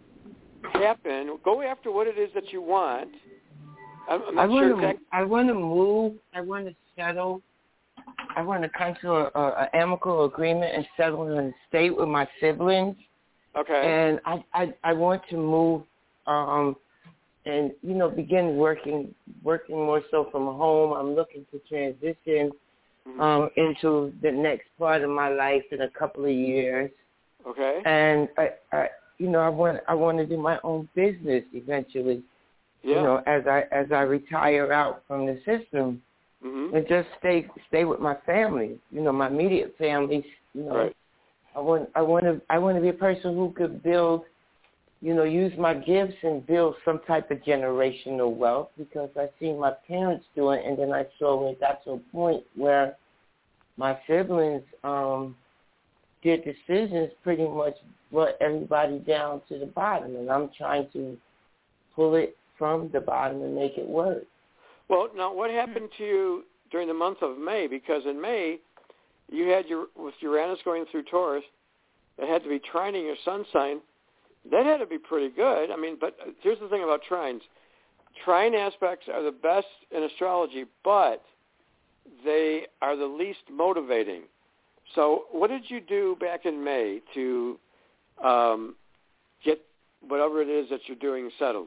happen. Go after what it is that you want. I'm, I'm I not want sure to. exactly. I want to move. I want to settle. I want to come to a, a, a amicable agreement and settle in a state with my siblings. Okay. And I, I, I want to move, um, and you know, begin working, working more so from home. I'm looking to transition um, into the next part of my life in a couple of years. Okay. And I, I, you know, I want, I want to do my own business eventually. Yeah. You know, as I, as I retire out from the system, mm-hmm. and just stay, stay with my family. You know, my immediate family. You know, Right. I want, I want to, I want to be a person who could build, you know, use my gifts and build some type of generational wealth, because I seen my parents do it, and then I saw it got to a point where my siblings um, did decisions pretty much brought everybody down to the bottom, and I'm trying to pull it from the bottom and make it work. Well, now what happened to you during the month of May? Because in May, you had your with Uranus going through Taurus, it had to be trining your sun sign. That had to be pretty good. I mean, but here's the thing about trines. Trine aspects are the best in astrology, but they are the least motivating. So what did you do back in May to um, get whatever it is that you're doing settled?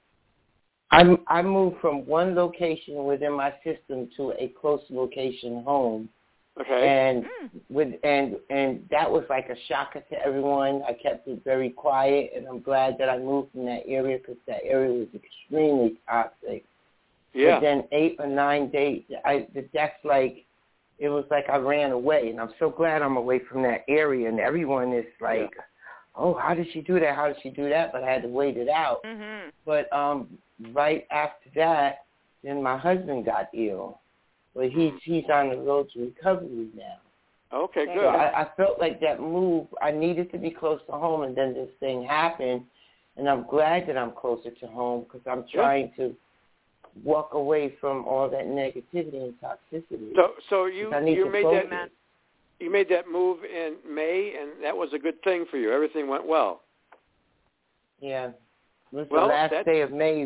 I I moved from one location within my system to a close location home. Okay. And with and and that was like a shocker to everyone. I kept it very quiet, and I'm glad that I moved from that area, because that area was extremely toxic. Yeah. But then eight or nine days, I the that's like it was like I ran away, and I'm so glad I'm away from that area. And everyone is like, Yeah. "Oh, how did she do that? How did she do that?" But I had to wait it out. Mm-hmm. But um, right after that, then my husband got ill. But he's he's on the road to recovery now. Okay, good. So I, I felt like that move, I needed to be close to home, and then this thing happened. And I'm glad that I'm closer to home, because I'm trying yeah. to walk away from all that negativity and toxicity. So so you, you made focus. that you made that move in May, and that was a good thing for you. Everything went well. Yeah. It was well, the last that's... day of May.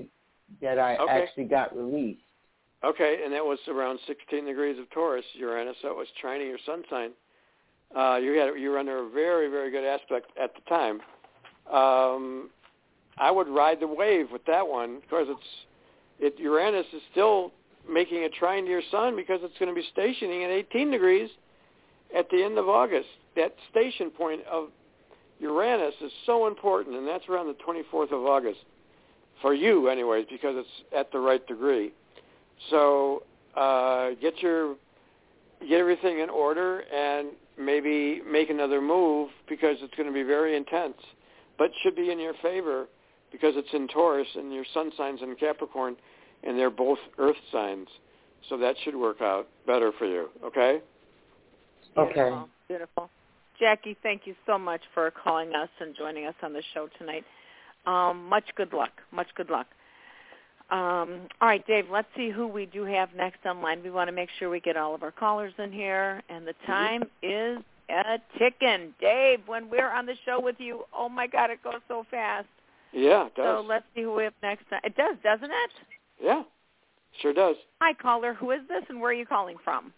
that I okay. actually got released. Okay, and that was around sixteen degrees of Taurus, Uranus, so it was trining your sun sign. Uh, you had you were under a very, very good aspect at the time. Um, I would ride the wave with that one because it's it Uranus is still making a trine to your sun because it's going to be stationing at eighteen degrees at the end of August. That station point of Uranus is so important, and that's around the twenty-fourth of August for you, anyways, because it's at the right degree. So uh, get your get everything in order and maybe make another move because it's going to be very intense, but should be in your favor because it's in Taurus and your sun sign's in Capricorn, and they're both Earth signs. So that should work out better for you. Okay. Beautiful. Okay. Beautiful. Jackie, thank you so much for calling us and joining us on the show tonight. Um, much good luck. Much good luck. Um, all right, Dave, let's see who we do have next online. We want to make sure we get all of our callers in here, and the time is a ticking. Dave, when we're on the show with you, oh, my God, it goes so fast. Yeah, it does. So let's see who we have next. It does, doesn't it? Yeah, sure does. Hi, caller. Who is this, and where are you calling from?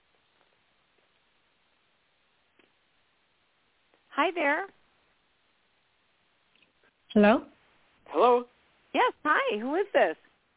Hi there. Hello? Hello? Yes, hi. Who is this?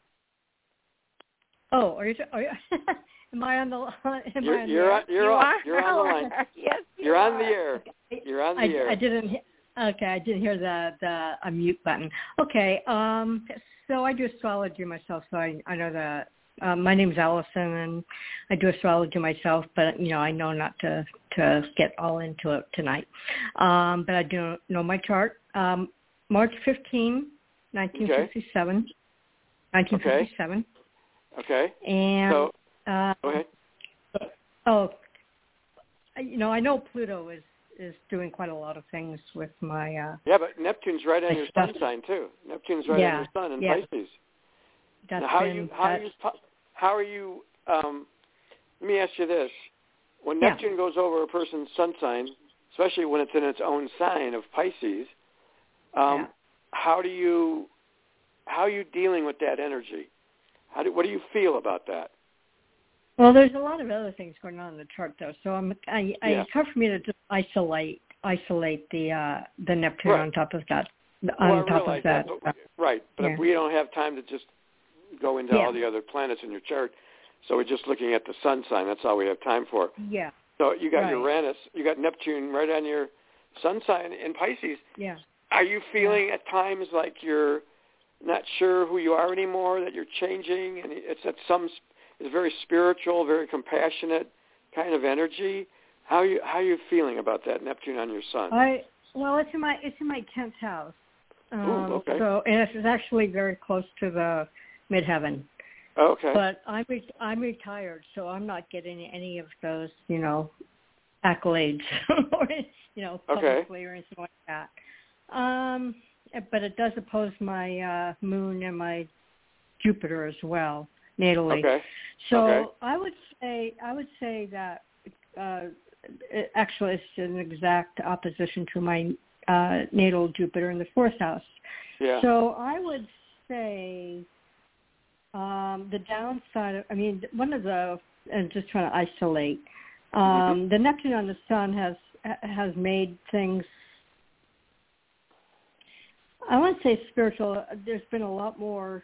Oh, are you? Are you am I on the? Am You're, I on you're, the on, you're, you on, are? you're on the line. Yes, you You're are. on the air. You're on the I, air. I didn't. he- Okay, I didn't hear the the unmute button. Okay, um, so I do astrology myself, so I I know that. Um, my name's Allison, and I do astrology myself, but you know I know not to to get all into it tonight. Um, but I do know my chart. Um, March fifteenth, nineteen fifty-seven. Okay. nineteen fifty-seven. Okay. And so, uh, go ahead. Oh, you know, I know Pluto is, is doing quite a lot of things with my. Uh, yeah, but Neptune's right on your sun stuff. sign too. Neptune's right yeah, on your sun in yeah. Pisces. That's now, how been, you how that's, you how are you? Um, let me ask you this: when yeah. Neptune goes over a person's sun sign, especially when it's in its own sign of Pisces, um, yeah. how do you how are you dealing with that energy? How do, what do you feel about that? Well, there's a lot of other things going on in the chart, though. So I'm, I, I, yeah. it's hard for me to just isolate isolate the uh, the Neptune right. on top of that. On well, top I of that, that but, right? But yeah. we don't have time to just go into yeah. all the other planets in your chart, so we're just looking at the sun sign. That's all we have time for. Yeah. So you got right. Uranus, you got Neptune right on your sun sign in Pisces. Yeah. Are you feeling yeah. at times like you're not sure who you are anymore, that you're changing, and it's at some it's very spiritual, very compassionate kind of energy? How are you how are you feeling about that Neptune on your sun? I well, it's in my it's in my tenth house. Um, Ooh, okay. So and it's actually very close to the midheaven. Okay. But I'm re- I'm retired, so I'm not getting any of those, you know, accolades or you know publicly okay. or anything like that. Um, but it does oppose my uh, moon and my Jupiter as well, natally. Okay. So okay. I would say I would say that uh, it, actually it's an exact opposition to my uh, natal Jupiter in the fourth house. Yeah. So I would say um, the downside of, I mean, one of the, and just trying to isolate, um, mm-hmm. the Neptune on the sun has has made things, I want to say spiritual. There's been a lot more,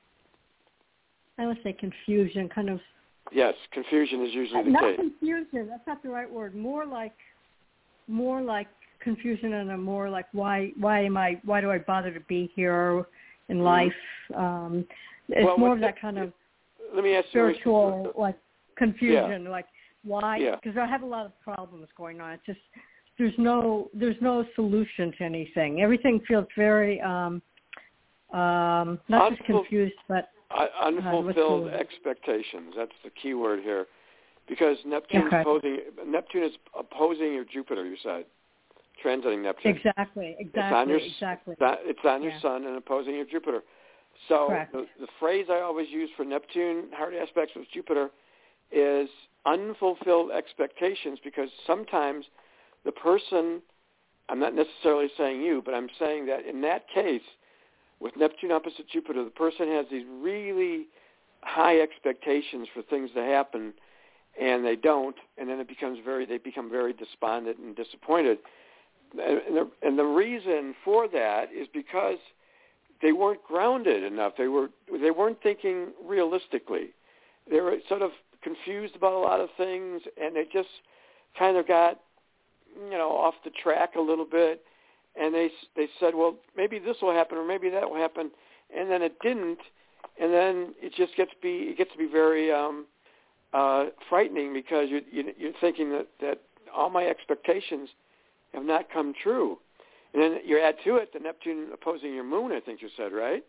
I would say confusion, kind of. Yes, confusion is usually the not case. Not confusion, that's not the right word. More like, more like confusion and a more like, why, why am I, why do I bother to be here in life? Um, it's well, more of that kind of let me ask spiritual, you, like, confusion, yeah. like, why? Yeah. Because I have a lot of problems going on. It's just, there's no, there's no solution to anything. Everything feels very, um, um, not just confused, but Uh, unfulfilled uh, expectations. That's the key word here, because Neptune okay. is opposing Neptune is opposing your Jupiter. You said transiting Neptune. Exactly. Exactly. It's on your, exactly. It's on your yeah. sun and opposing your Jupiter. So the, the phrase I always use for Neptune hard aspects with Jupiter is unfulfilled expectations, because sometimes the person, I'm not necessarily saying you, but I'm saying that in that case, with Neptune opposite Jupiter, the person has these really high expectations for things to happen, and they don't, and then it becomes very, they become very despondent and disappointed. And the, and the reason for that is because they weren't grounded enough. They were they weren't thinking realistically. They were sort of confused about a lot of things, and they just kind of got, you know, off the track a little bit. And they they said, well, maybe this will happen, or maybe that will happen, and then it didn't. And then it just gets to be it gets to be very um, uh, frightening because you, you, you're thinking that, that all my expectations have not come true. And then you add to it the Neptune opposing your moon, I think you said, right?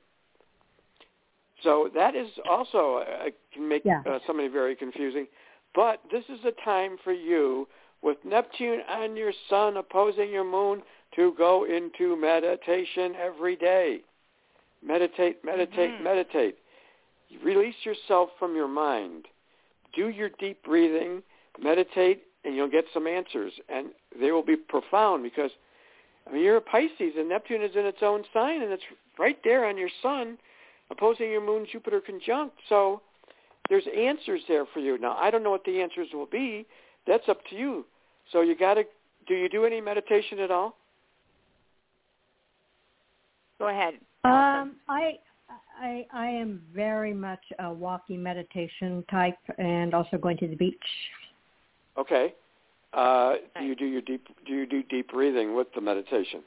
So that is also, uh, can make yeah. uh, somebody very confusing. But this is a time for you, with Neptune and your sun opposing your moon, to go into meditation every day. Meditate, meditate, mm-hmm. meditate. Release yourself from your mind. Do your deep breathing, meditate, and you'll get some answers. And they will be profound because, I mean, you're a Pisces, and Neptune is in its own sign, and it's right there on your sun, opposing your moon, Jupiter conjunct. So there's answers there for you. Now, I don't know what the answers will be. That's up to you. So you got to, do you do any meditation at all? Go ahead. Um, I, I, I am very much a walking meditation type, and also going to the beach. Okay. Uh, do you do your deep? Do you do deep breathing with the meditation?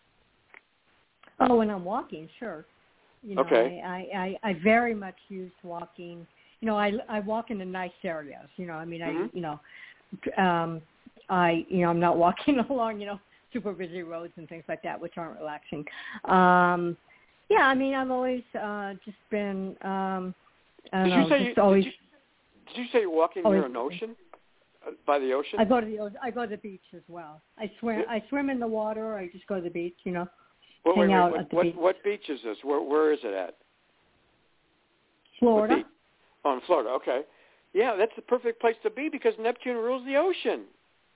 Oh, when I'm walking, sure. You know, okay. I, I, I very much use walking. You know, I, I walk into nice areas. You know, I mean, mm-hmm. I you know, um, I you know I'm not walking along you know super busy roads and things like that, which aren't relaxing. Um, yeah, I mean, I've always uh, just been. Um, I don't did know, you say just you, always. Did you, did you say you're walking always, near an ocean? By the ocean? I go to the I go to the beach as well. I swim I swim in the water, or I just go to the beach, you know. Well, hang wait, wait, out what, at the what, beach. what beach is this? Where where is it at? Florida. Oh, in Florida, okay. Yeah, that's the perfect place to be because Neptune rules the ocean.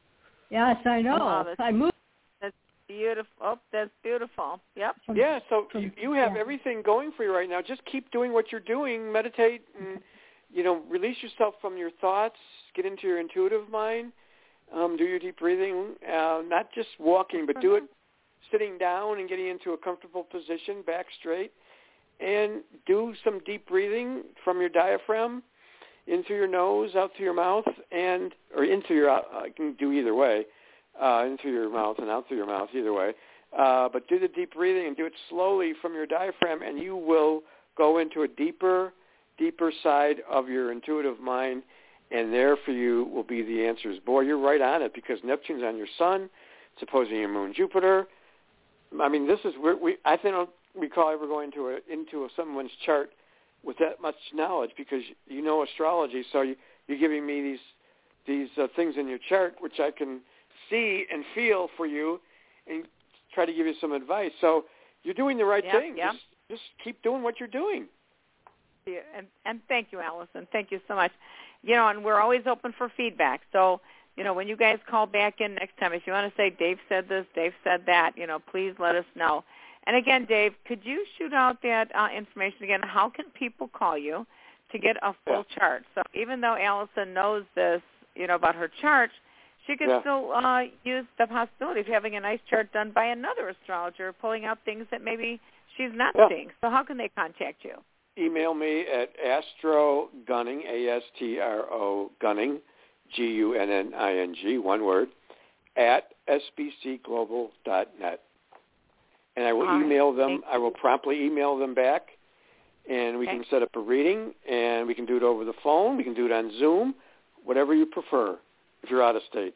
Yes, I know. Oh, that's, I moved. That's beautiful. Oh, that's beautiful. Yep. Yeah, so you, you have yeah. everything going for you right now. Just keep doing what you're doing. Meditate and, you know, release yourself from your thoughts. Get into your intuitive mind. Um, do your deep breathing, uh, not just walking, but do it sitting down and getting into a comfortable position, back straight, and do some deep breathing from your diaphragm in through your nose, out through your mouth, and or into your. Uh, you can do either way, uh, in through your mouth and out through your mouth, either way. Uh, but do the deep breathing and do it slowly from your diaphragm, and you will go into a deeper, deeper side of your intuitive mind. And there for you will be the answers. Boy, you're right on it because Neptune's on your sun. It's opposing your moon, Jupiter. I mean, this is where we. I think I don't recall ever going into a, into a, someone's chart with that much knowledge because you know astrology. So you, you're giving me these these uh, things in your chart, which I can see and feel for you, and try to give you some advice. So you're doing the right yeah, thing. Yeah. Just, just keep doing what you're doing. Yeah, and, and thank you, Allison. Thank you so much. You know, and we're always open for feedback. So, you know, when you guys call back in next time, if you want to say, Dave said this, Dave said that, you know, please let us know. And again, Dave, could you shoot out that uh, information again? How can people call you to get a full yeah. chart? So even though Allison knows this, you know, about her chart, she could yeah. still uh, use the possibility of having a nice chart done by another astrologer, pulling out things that maybe she's not yeah. seeing. So how can they contact you? Email me at astrogunning, A S T R O gunning, G U N N I N G, one word, at S B C global dot net. And I will All email right. them. Thank I will promptly email them back, and we okay. can set up a reading, and we can do it over the phone. We can do it on Zoom, whatever you prefer if you're out of state.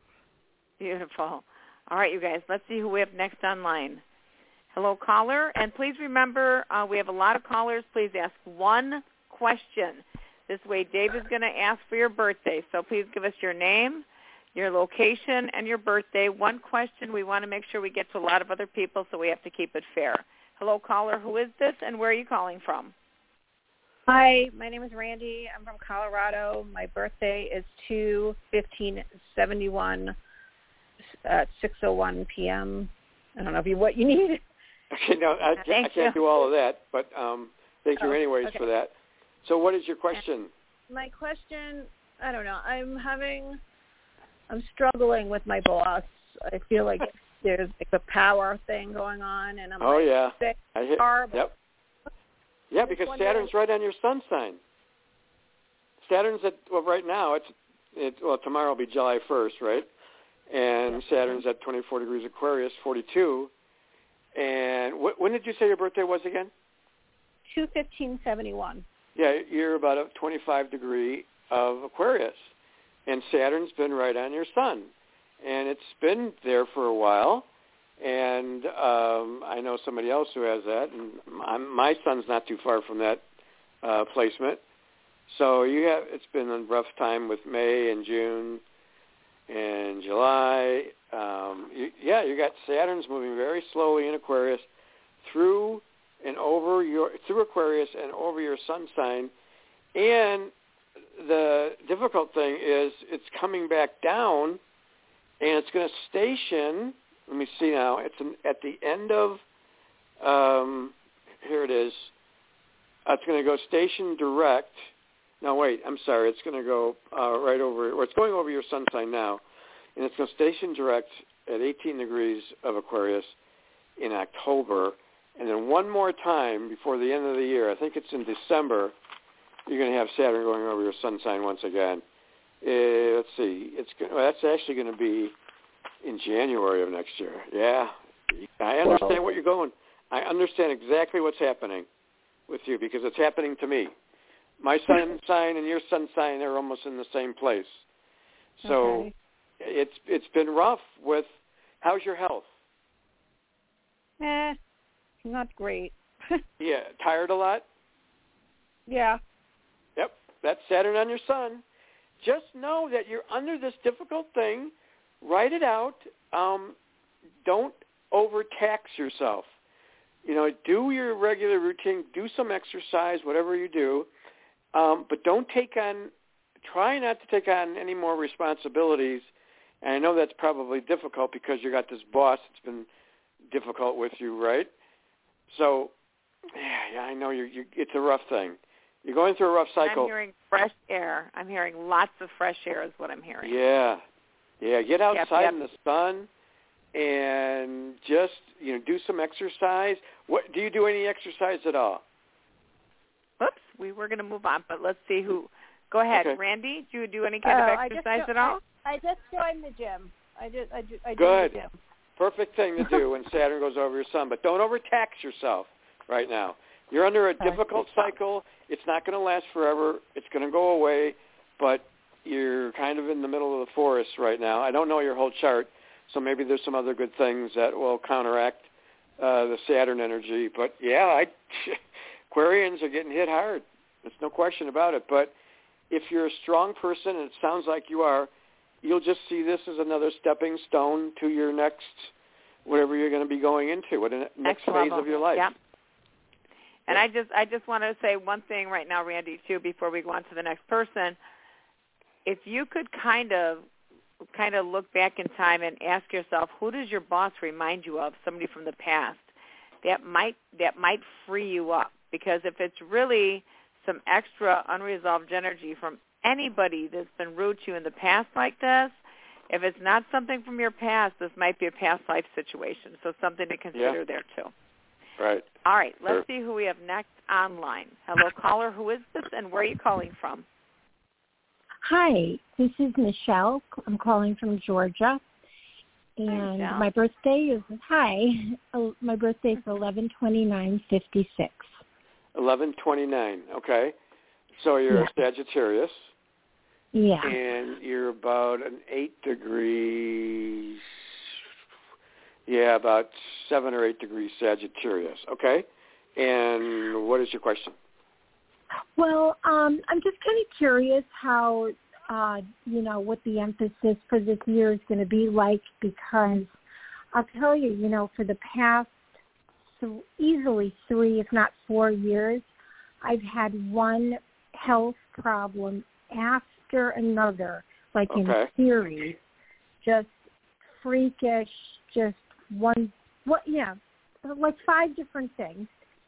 Beautiful. All right, you guys, let's see who we have next online. Hello, caller. And please remember, uh, we have a lot of callers. Please ask one question. This way, Dave is going to ask for your birthday. So please give us your name, your location, and your birthday. One question. We want to make sure we get to a lot of other people, so we have to keep it fair. Hello, caller. Who is this, and where are you calling from? Hi, my name is Randy. I'm from Colorado. My birthday is two fifteen seventy-one at six oh one p.m. I don't know if you what you need. Okay, no, I, Thank I can't you. do all of that, but um, thank you Oh, anyways okay. for that. So what is your question? My question, I don't know. I'm having, I'm struggling with my boss. I feel like there's like a power thing going on, and I'm Oh, like, yeah. sick, I hit, horrible. Yep. Yeah, Just because wondering- Saturn's right on your sun sign. Saturn's at, well, right now, it's, it's well, tomorrow will be July first, right? And Yeah. Saturn's at twenty-four degrees Aquarius, forty-two. And wh- when did you say your birthday was again? two fifteen seventy-one. Yeah, you're about a twenty-five degree of Aquarius. And Saturn's been right on your sun. And it's been there for a while. And um, I know somebody else who has that. And my, my son's not too far from that uh, placement. So you have it's been a rough time with May and June and July. Um, you, yeah, you got Saturn's moving very slowly in Aquarius through and over your through Aquarius and over your sun sign. And the difficult thing is it's coming back down, and it's going to station. Let me see now. It's an, at the end of um, here it is. Uh, it's going to go station direct. No, wait, I'm sorry. It's going to go uh, right over, or it's going over your sun sign now, and it's going to station direct at eighteen degrees of Aquarius in October, and then one more time before the end of the year, I think it's in December, you're going to have Saturn going over your sun sign once again. Uh, let's see. It's well, that's actually going to be in January of next year. Yeah, I understand Wow. what you're going. I understand exactly what's happening with you because it's happening to me. My sun sign and your sun sign are almost in the same place. So Okay. it's it's been rough with, how's your health? Eh, not great. Yeah, tired a lot? Yeah. Yep, that's Saturn on your sun. Just know that you're under this difficult thing. Write it out. Um, don't overtax yourself. You know, do your regular routine, do some exercise, whatever you do. Um, but don't take on, try not to take on any more responsibilities. And I know that's probably difficult because you got this boss that's been difficult with you, right? So, yeah, yeah I know you're, you it's a rough thing. You're going through a rough cycle. I'm hearing fresh air. I'm hearing lots of fresh air is what I'm hearing. Yeah, yeah. Get outside Yep, yep. in the sun and just, you know, do some exercise. What do you do any exercise at all? Oops, we were going to move on, but let's see who. Go ahead, Okay. Randy. Do you do any kind Oh, of I just exercise jo- at all? I, I just joined the gym. I just I, ju- I joined Good. the gym. Perfect thing to do when Saturn goes over your sun, but don't overtax yourself right now. You're under a Okay. difficult cycle. It's not going to last forever. It's going to go away, but you're kind of in the middle of the forest right now. I don't know your whole chart, so maybe there's some other good things that will counteract uh, the Saturn energy. But, yeah, I, Aquarians are getting hit hard. There's no question about it. But if you're a strong person, and it sounds like you are, you'll just see this as another stepping stone to your next, whatever you're going to be going into, what next, next phase level. of your life. Yep. And I just I just want to say one thing right now, Randy, too, before we go on to the next person. If you could kind of kind of look back in time and ask yourself, who does your boss remind you of? Somebody from the past. That might that might free you up, because if it's really some extra unresolved energy from anybody that's been rude to you in the past like this, if it's not something from your past, this might be a past life situation. So something to consider Yeah. there too. Right. All right, let's Sure. see who we have next online. Hello, caller. Who is this, and where are you calling from? Hi, this is Michelle. I'm calling from Georgia, and Michelle. my birthday is hi. uh, My birthday is eleven twenty nine fifty six. eleven twenty-nine, okay. So you're Yeah. a Sagittarius, Yeah. and you're about an eight degrees, yeah, about seven or eight degrees Sagittarius, okay. And what is your question? Well, um, I'm just kind of curious how, uh, you know, what the emphasis for this year is going to be like, because I'll tell you, you know, for the past th- easily three, if not four years, I've had one health problem after another, like in Okay. series, just freakish, just one, what, yeah, like five different things,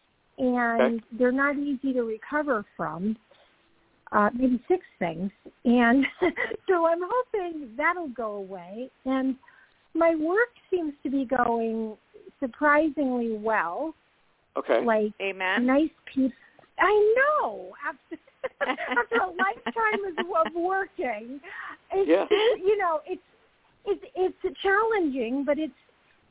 and okay. they're not easy to recover from. Uh, maybe six things, and so I'm hoping that'll go away. And my work seems to be going surprisingly well. Okay. Like Amen. Nice people. I know. After, after a lifetime of, of working, it's, yeah. you know, it's it's it's challenging, but it's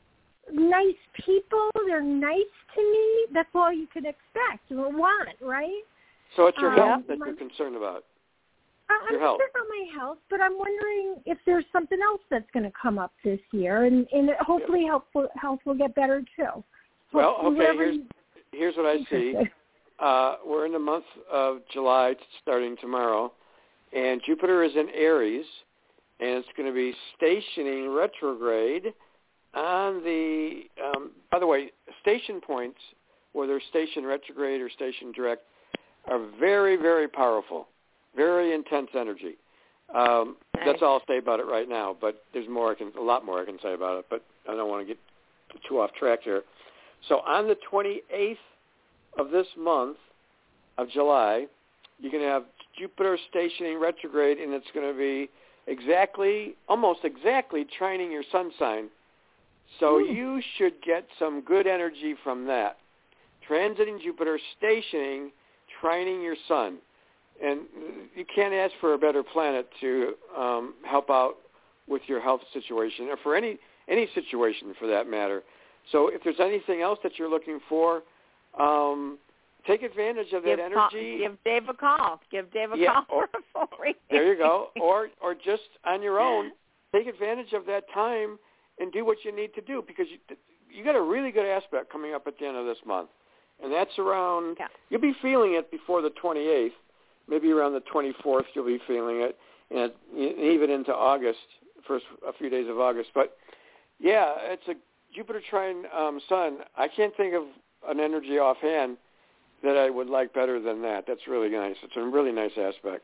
nice people. They're nice to me. That's all you can expect or want, right? So it's your um, health that my, you're concerned about. I'm your health. concerned about my health, but I'm wondering if there's something else that's going to come up this year, and, and hopefully yeah. health, will, health will get better too. Well, Hopefully okay, here's, here's what I see. Uh, we're in the month of July starting tomorrow, and Jupiter is in Aries, and it's going to be stationing retrograde on the, um, by the way, station points, whether station retrograde or station direct, are very, very powerful, very intense energy. Um, nice. That's all I'll say about it right now, but there's more I can, a lot more I can say about it, but I don't want to get too off track here. So on the twenty-eighth of this month of July, you're going to have Jupiter stationing retrograde, and it's going to be exactly, almost exactly trining your sun sign. So Ooh. You should get some good energy from that. Transiting Jupiter, stationing, trining your sun. And you can't ask for a better planet to um, help out with your health situation, or for any, any situation for that matter. So if there's anything else that you're looking for, um, take advantage of that give energy. Call, give Dave a call. Give Dave a yeah, call or, for a full reading. There you go. Or, or just on your own, take advantage of that time and do what you need to do, because you, you got a really good aspect coming up at the end of this month. And that's around, yeah. you'll be feeling it before the twenty-eighth. Maybe around the twenty-fourth you'll be feeling it, and even into August, first a few days of August. But, yeah, it's a Jupiter trine um, Sun. I can't think of an energy offhand that I would like better than that. That's really nice. It's a really nice aspect.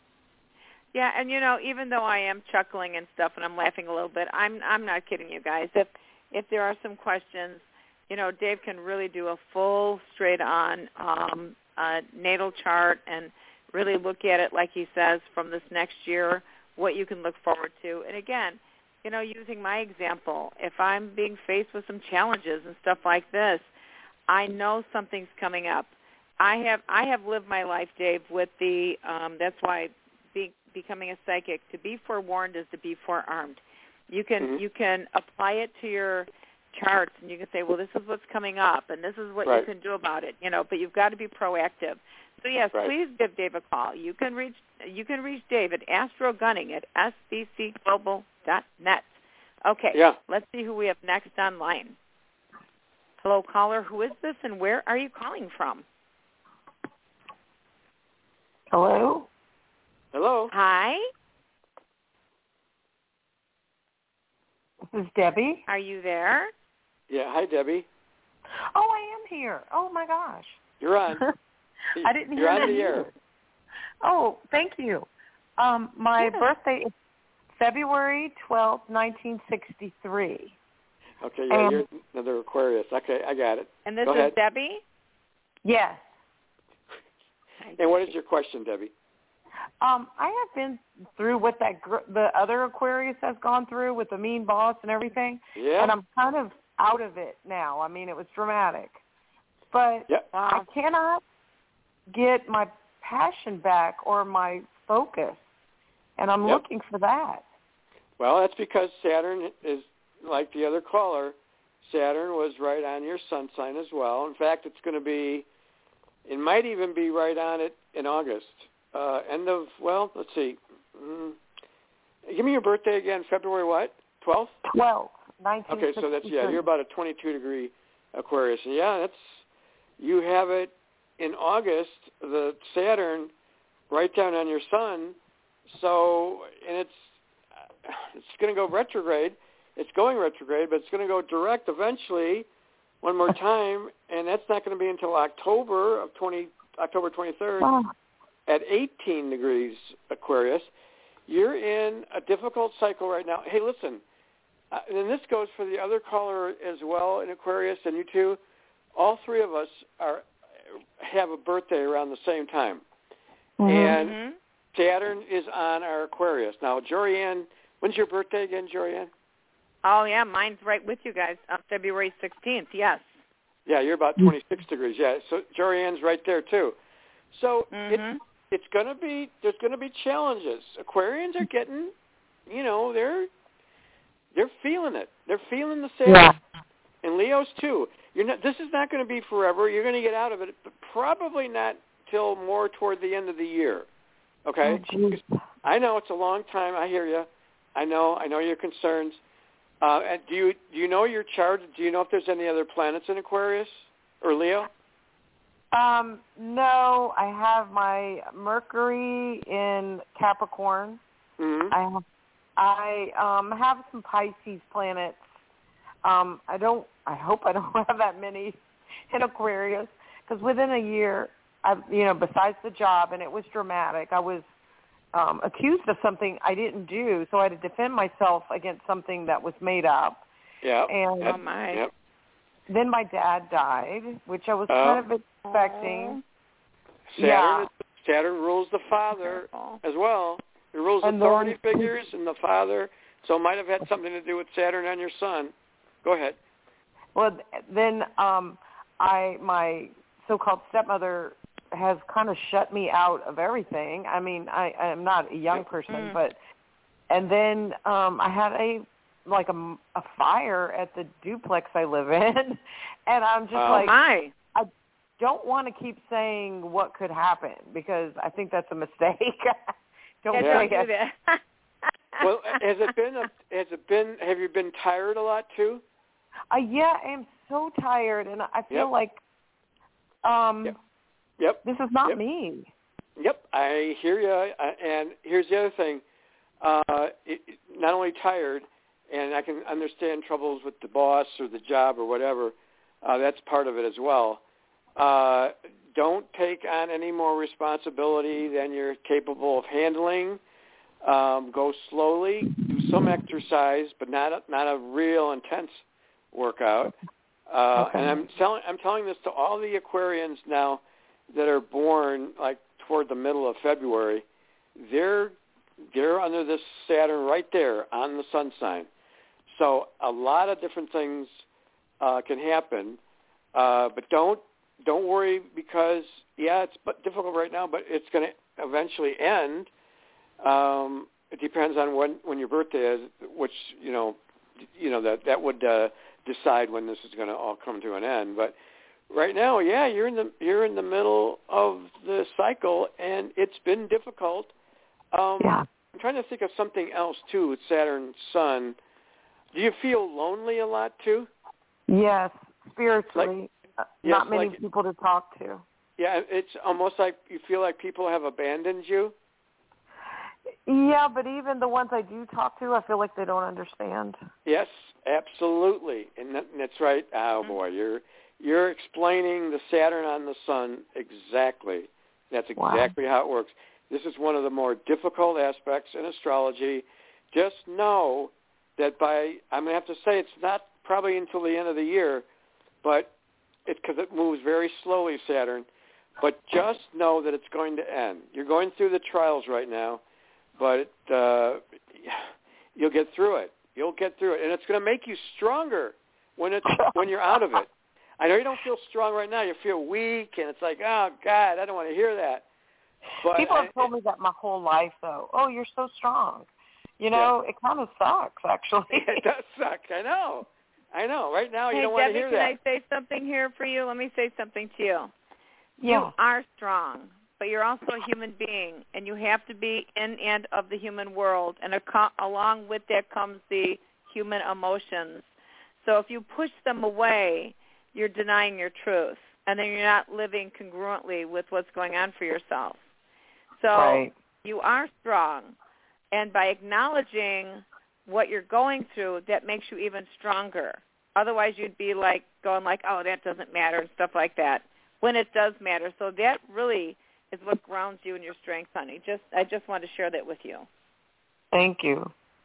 Yeah, and, you know, even though I am chuckling and stuff and I'm laughing a little bit, I'm I'm not kidding you guys. If if there are some questions, you know, Dave can really do a full straight-on um, uh, natal chart and really look at it, like he says, from this next year, what you can look forward to. And, again, you know, using my example, if I'm being faced with some challenges and stuff like this, I know something's coming up. I have I have lived my life, Dave, with the um, – that's why be, becoming a psychic, to be forewarned is to be forearmed. You can mm-hmm. you can apply it to your charts, and you can say, well, this is what's coming up, and this is what right. you can do about it, you know, but you've got to be proactive. So, yes, right. please give Dave a call. You can reach you can reach Dave at astrogunning at s b c global dot net. Okay, yeah. Let's see who we have next online. Hello, caller. Who is this, and where are you calling from? Hello? Hello? Hi. This is Debbie. Are you there? Yeah, hi, Debbie. Oh, I am here. Oh, my gosh. You're on. I didn't You're hear on that. the air. Oh, thank you. Um, my yeah. birthday is February twelfth, nineteen sixty-three. Okay, yeah, um, you're another Aquarius. Okay, I got it. And this Go is ahead. Debbie? Yes. And what is your question, Debbie? Um, I have been through what that gr- the other Aquarius has gone through with the mean boss and everything, Yeah. and I'm kind of out of it now. I mean, it was dramatic, but Yep. I cannot get my passion back or my focus, and I'm Yep. looking for that. Well, that's because Saturn is, like the other caller, Saturn was right on your sun sign as well. In fact, it's going to be, it might even be right on it in August. Uh, end of, well, let's see. Mm, give me your birthday again, February what? twelfth? twelve, nineteen sixty-three. Okay, so that's, yeah, you're about a twenty-two degree Aquarius. And yeah, that's, you have it in August, the Saturn right down on your sun. So, and it's, it's going to go retrograde. It's going retrograde, but it's going to go direct eventually one more time, and that's not going to be until October of twenty, October twenty-third. Wow. At eighteen degrees Aquarius. You're in a difficult cycle right now. Hey, listen, uh, and this goes for the other caller as well in Aquarius, and you too. All three of us are have a birthday around the same time, mm-hmm. and Saturn is on our Aquarius. Now, Jorianne, when's your birthday again, Jorianne? Oh, yeah, mine's right with you guys on February sixteenth, yes. Yeah, you're about twenty-six degrees, yeah. So Jorianne's right there, too. So mm-hmm. it's, it's going to be, there's going to be challenges. Aquarians are getting, you know, they're they're feeling it. They're feeling the Saturn. Yeah. And Leos, too. You're not, this is not going to be forever. You're going to get out of it, but probably not till more toward the end of the year. Okay? Oh, I know it's a long time. I hear you. I know. I know your concerns. Uh, and do you do you know your chart? Do you know if there's any other planets in Aquarius or Leo? Um, no, I have my Mercury in Capricorn. Mm-hmm. I have, I um, have some Pisces planets. Um, I don't. I hope I don't have that many in Aquarius because within a year, I, you know, besides the job, and it was dramatic. I was um, accused of something I didn't do, so I had to defend myself against something that was made up. Yeah. And yep. Oh my. Yep. then my dad died, which I was Oh. kind of expecting. Saturn, Yeah. Saturn rules the father as well. It rules And authority then- figures and the father, so it might have had something to do with Saturn and your son. Go ahead. Well, then um, I my so-called stepmother has kind of shut me out of everything. I mean, I I'm not a young person, Mm. but and then um, I had a like a, a fire at the duplex I live in, and I'm just Oh, like, my. I don't want to keep saying what could happen because I think that's a mistake. don't Yeah, say don't do it. that. Well, has it been? A, has it been? Have you been tired a lot too? Uh, yeah, I am so tired, and I feel Yep. like um, Yep. Yep. this is not Yep. me. Yep, I hear you. And here's the other thing: uh, it, not only tired, and I can understand troubles with the boss or the job or whatever. Uh, that's part of it as well. Uh, don't take on any more responsibility than you're capable of handling. Um, go slowly. Do some exercise, but not a, not a real intense workout. Uh, Okay. And I'm telling I'm telling this to all the Aquarians now that are born like toward the middle of February. They're they're under this Saturn right there on the sun sign. So a lot of different things uh, can happen, uh, but don't don't worry because yeah, it's difficult right now, but it's going to eventually end. Um, it depends on when, when your birthday is, which you know, you know that that would uh, decide when this is going to all come to an end. But right now, yeah, you're in the you're in the middle of the cycle, and it's been difficult. Um, Yeah. I'm trying to think of something else too with Saturn, Sun. Do you feel lonely a lot too? Yes, spiritually, uh, yes, not many like- people to talk to. Yeah, it's almost like you feel like people have abandoned you. Yeah, but even the ones I do talk to, I feel like they don't understand. Yes, absolutely, and, that, and that's right. Oh boy, you're you're explaining the Saturn on the Sun exactly. That's exactly Wow. how it works. This is one of the more difficult aspects in astrology. Just know that by I'm going to have to say it's not probably until the end of the year, but it's because it moves very slowly, Saturn. But just know that it's going to end. You're going through the trials right now, but uh, you'll get through it. You'll get through it, and it's going to make you stronger when it's when you're out of it. I know you don't feel strong right now. You feel weak, and it's like, oh God, I don't want to hear that. But People have I, told me that my whole life, though. Oh, you're so strong. You know, it kind of sucks, actually. It does suck. I know. I know. Right now, hey, you don't want Debbie, to hear can that. I say something here for you? Let me say something to you. Yeah. You are strong, but you're also a human being, and you have to be in and of the human world, and ac- along with that comes the human emotions. So if you push them away, you're denying your truth, and then you're not living congruently with what's going on for yourself. So Right. you are strong, and by acknowledging what you're going through, that makes you even stronger. Otherwise, you'd be like going like, oh, that doesn't matter and stuff like that, when it does matter. So that really is what grounds you in your strength, honey. Just I just want to share that with you. Thank you.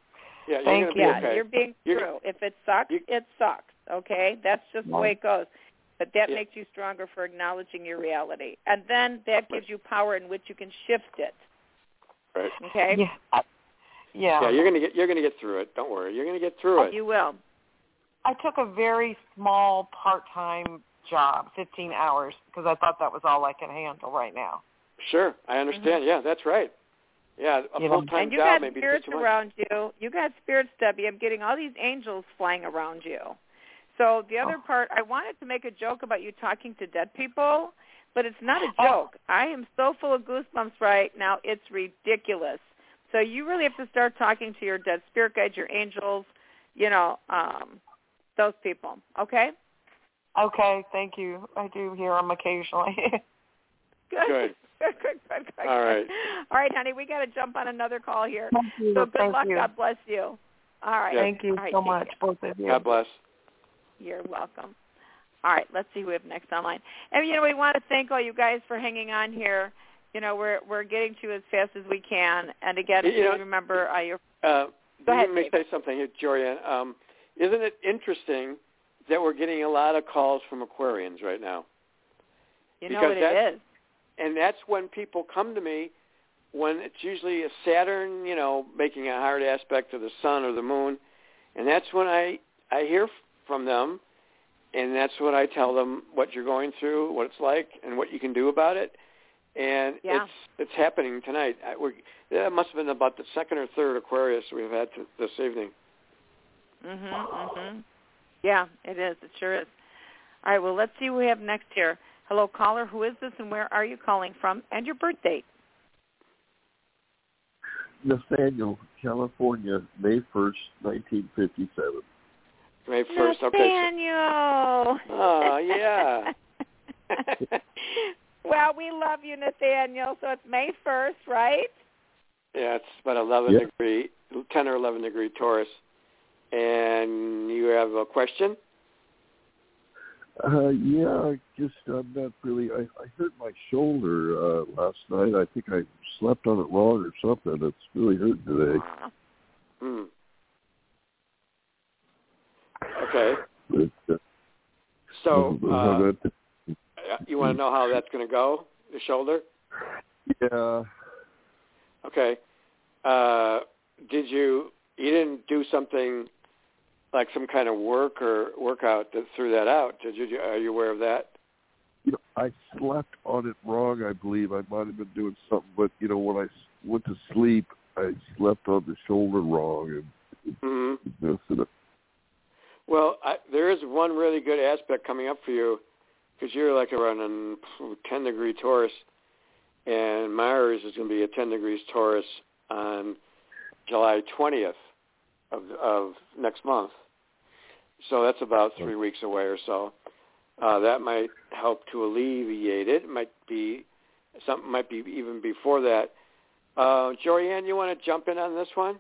Yeah, you're Thank going to be Yeah, okay. you're being You're- true. If it sucks, you- it sucks. Okay, that's just the way it goes. But that Yeah. makes you stronger for acknowledging your reality, and then that gives you power in which you can shift it. Right. Okay. Yeah. I- Yeah. Yeah, you're going to get you're going to get through it. Don't worry. You're going to get through it. You will. I took a very small part-time job, fifteen hours, because I thought that was all I can handle right now. Sure, I understand. Mm-hmm. Yeah, that's right. Yeah, a You know, full-time And you job got maybe spirits too much. around you. You got spirits, Debbie. I'm getting all these angels flying around you. So the other Oh. part, I wanted to make a joke about you talking to dead people, but it's not a Oh. joke. I am so full of goosebumps right now. It's ridiculous. So you really have to start talking to your dead spirit guides, your angels, you know, um, those people. Okay? Okay, thank you. I do hear them occasionally. Good. Good. Good, good, good, good. All right. All right, honey, we got to jump on another call here. Thank you. So good Thank luck. you. God bless you. All right. Yeah. Thank you All right, so take much, care. both of you. God bless. You're welcome. All right, let's see who we have next online. And, you know, we want to thank all you guys for hanging on here. You know, we're we're getting to as fast as we can. And, again, You know, remember uh, your Uh, Go ahead, let me Dave. say something here, Jorianne. Um, isn't it interesting that we're getting a lot of calls from Aquarians right now? You know Because what that's- it is. And that's when people come to me when it's usually a Saturn, you know, making a hard aspect to the sun or the moon. And that's when I, I hear from them, and that's when I tell them what you're going through, what it's like, and what you can do about it. And Yeah. it's it's happening tonight. I, we're, that must have been about the second or third Aquarius we've had to, this evening. Mhm, mhm. Yeah, it is. It sure is. All right. Well, let's see who we have next here. Hello, caller. Who is this, and where are you calling from, and your birth date? Nathaniel, California, May first, nineteen fifty-seven. May first. Okay. Nathaniel. Oh yeah. Well, we love you, Nathaniel. So it's May first, right? Yeah, it's about eleven Yeah. degree, ten or eleven degree Taurus. And you have a question? Uh, yeah, I just I'm not really. I, I hurt my shoulder uh, last night. I think I slept on it wrong or something. It's really hurting today. Hmm. Okay. But, uh, So, uh, uh, that- you want to know how that's going to go? The shoulder? yeah. Okay. Uh, did you? You didn't do something like some kind of work or workout that threw that out? Did you? Are you aware of that? You know, I slept on it wrong. I believe I might have been doing something, but you know, when I s- went to sleep, I slept on the shoulder wrong and Mm-hmm. messed it up. Well, I, there is one really good aspect coming up for you because you're like around a ten degree Taurus, and Mars is going to be a ten degrees Taurus on July twentieth of, of next month. So that's about three weeks away or so. Uh, that might help to alleviate it. It might be something might be even before that. Uh, Jorianne, you want to jump in on this one?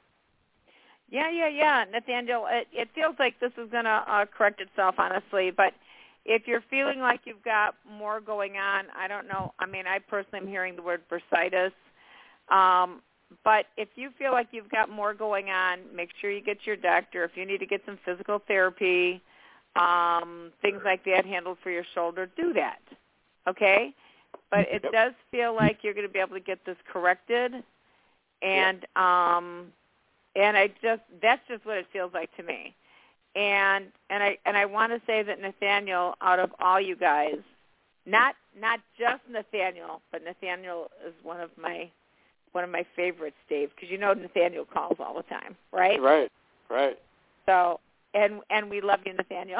Yeah, yeah, yeah, Nathaniel. It, it feels like this is going to uh, correct itself, honestly. But if you're feeling like you've got more going on, I don't know. I mean, I personally am hearing the word bursitis. Um, but if you feel like you've got more going on, make sure you get your doctor. If you need to get some physical therapy, um, things like that handled for your shoulder, do that. Okay? But it Yep. does feel like you're going to be able to get this corrected. And um, and I just that's just what it feels like to me. And and I and I want to say that Nathaniel, out of all you guys, not not just Nathaniel, but Nathaniel is one of my one of my favorites, Dave, because you know Nathaniel calls all the time, right? Right, right. So and and we love you, Nathaniel.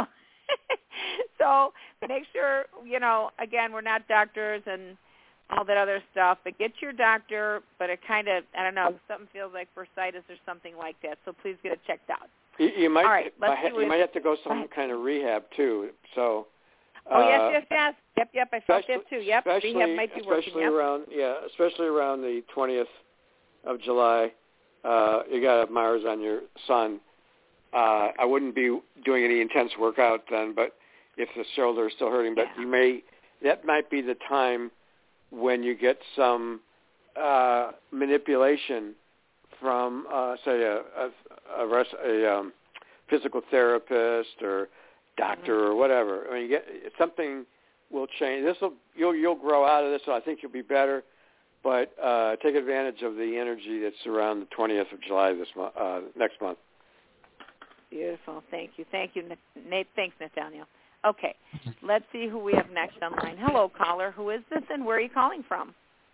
So make sure, you know, again, we're not doctors and all that other stuff, but get your doctor. But it kind of, I don't know, something feels like bursitis or something like that. So please get it checked out. You, you might All right, let's I ha- see what- you might have to go some kind of rehab too. So. Oh, yes, uh, yes, yes. Yep, yep, I felt that too. Yep, especially, rehab might be working. especially Yep. around yeah, especially around the twentieth of July. Uh, you got Mars on your sun. Uh, I wouldn't be doing any intense workout then, but if the shoulder is still hurting, but Yeah. you may that might be the time when you get some uh, manipulation from, uh, say, a a, a, res- a um, physical therapist or doctor mm-hmm. or whatever. I mean, you get, something will change. This will you'll you'll grow out of this. So I think you'll be better. But uh, take advantage of the energy that's around the twentieth of July this month, uh, next month. Beautiful. Thank you. Thank you, Nate. Thanks, Nathaniel. Okay, let's see who we have next online. Hello, caller. Who is this, and where are you calling from?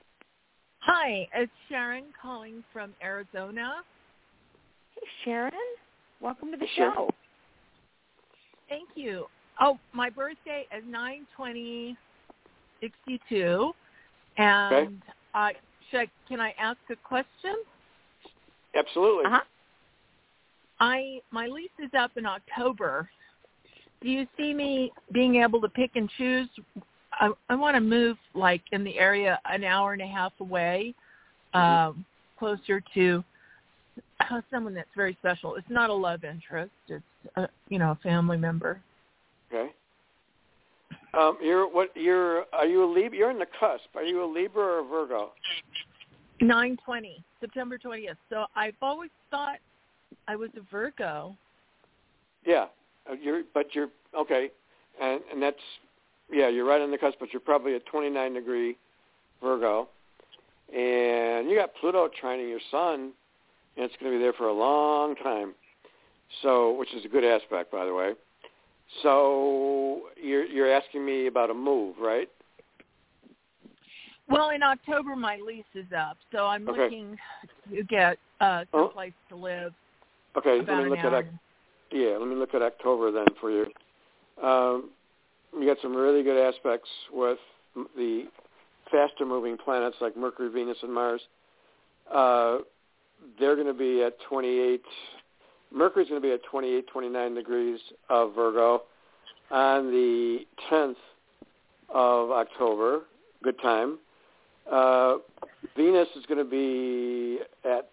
Hi, it's Sharon calling from Arizona. Hey, Sharon. Welcome to the hey, show. Thank you. Oh, my birthday is nine twenty sixty-two, and okay. uh, should I, can I ask a question? Absolutely. Uh-huh. I my lease is up in October. Do you see me being able to pick and choose? I, I want to move like in the area an hour and a half away, mm-hmm. um, closer to uh, someone that's very special. It's not a love interest. It's a, you know, a family member. Okay. Um, you're what? You're are you a Libra? You're in the cusp. Are you a Libra or a Virgo? nine twenty, September twentieth. So I've always thought I was a Virgo. Yeah, you're, but you're okay, and and that's yeah, you're right on the cusp. But you're probably a twenty-nine degree Virgo, and you got Pluto trining your Sun, and it's going to be there for a long time. So, which is a good aspect, by the way. So you're you're asking me about a move, right? Well, in October my lease is up, so I'm okay. looking to get uh, someplace oh. to live. Okay, about let me look an hour. at yeah, let me look at October then for you. Um, you got some really good aspects with the faster moving planets like Mercury, Venus, and Mars. Uh, they're going to be at twenty-eight. Mercury's going to be at twenty-eight, twenty-nine degrees of Virgo on the tenth of October. Good time. Uh, Venus is going to be at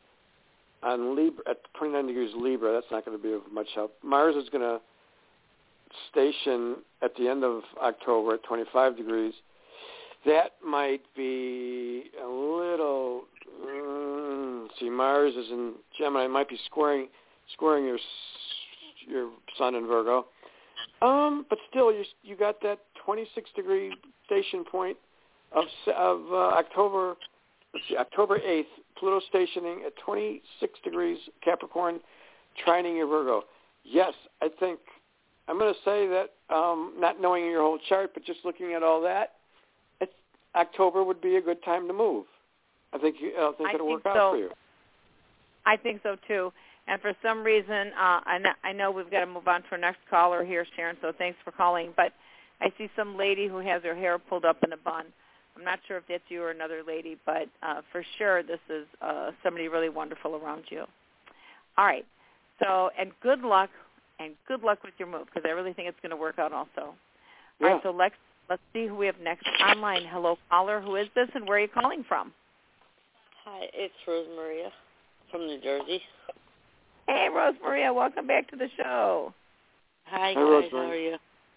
on Libra at twenty-nine degrees Libra. That's not going to be of much help. Mars is going to station at the end of October at twenty-five degrees. That might be a little. Mm, see, Mars is in Gemini. It might be squaring. Squaring your your Sun in Virgo, um, but still you you got that twenty-six degree station point of of uh, October. Let's see, October eighth, Pluto stationing at twenty-six degrees Capricorn, trining your Virgo. Yes, I think I'm going to say that um, not knowing your whole chart, but just looking at all that, it's, October would be a good time to move. I think you, I think I it'll think work so. out for you. I think so too. And for some reason, uh, I, know, I know we've got to move on to our next caller here, Sharon, so thanks for calling. But I see some lady who has her hair pulled up in a bun. I'm not sure if that's you or another lady, but uh, for sure this is uh, somebody really wonderful around you. All right. So, and good luck, and good luck with your move, because I really think it's going to work out also. All yeah. right, so let's, let's see who we have next online. Hello, caller. Who is this, and where are you calling from? Hi, it's Rosemaria from New Jersey. Hey, Rosemaria, welcome back to the show. Hi, Hi guys. Rosemary. How are you?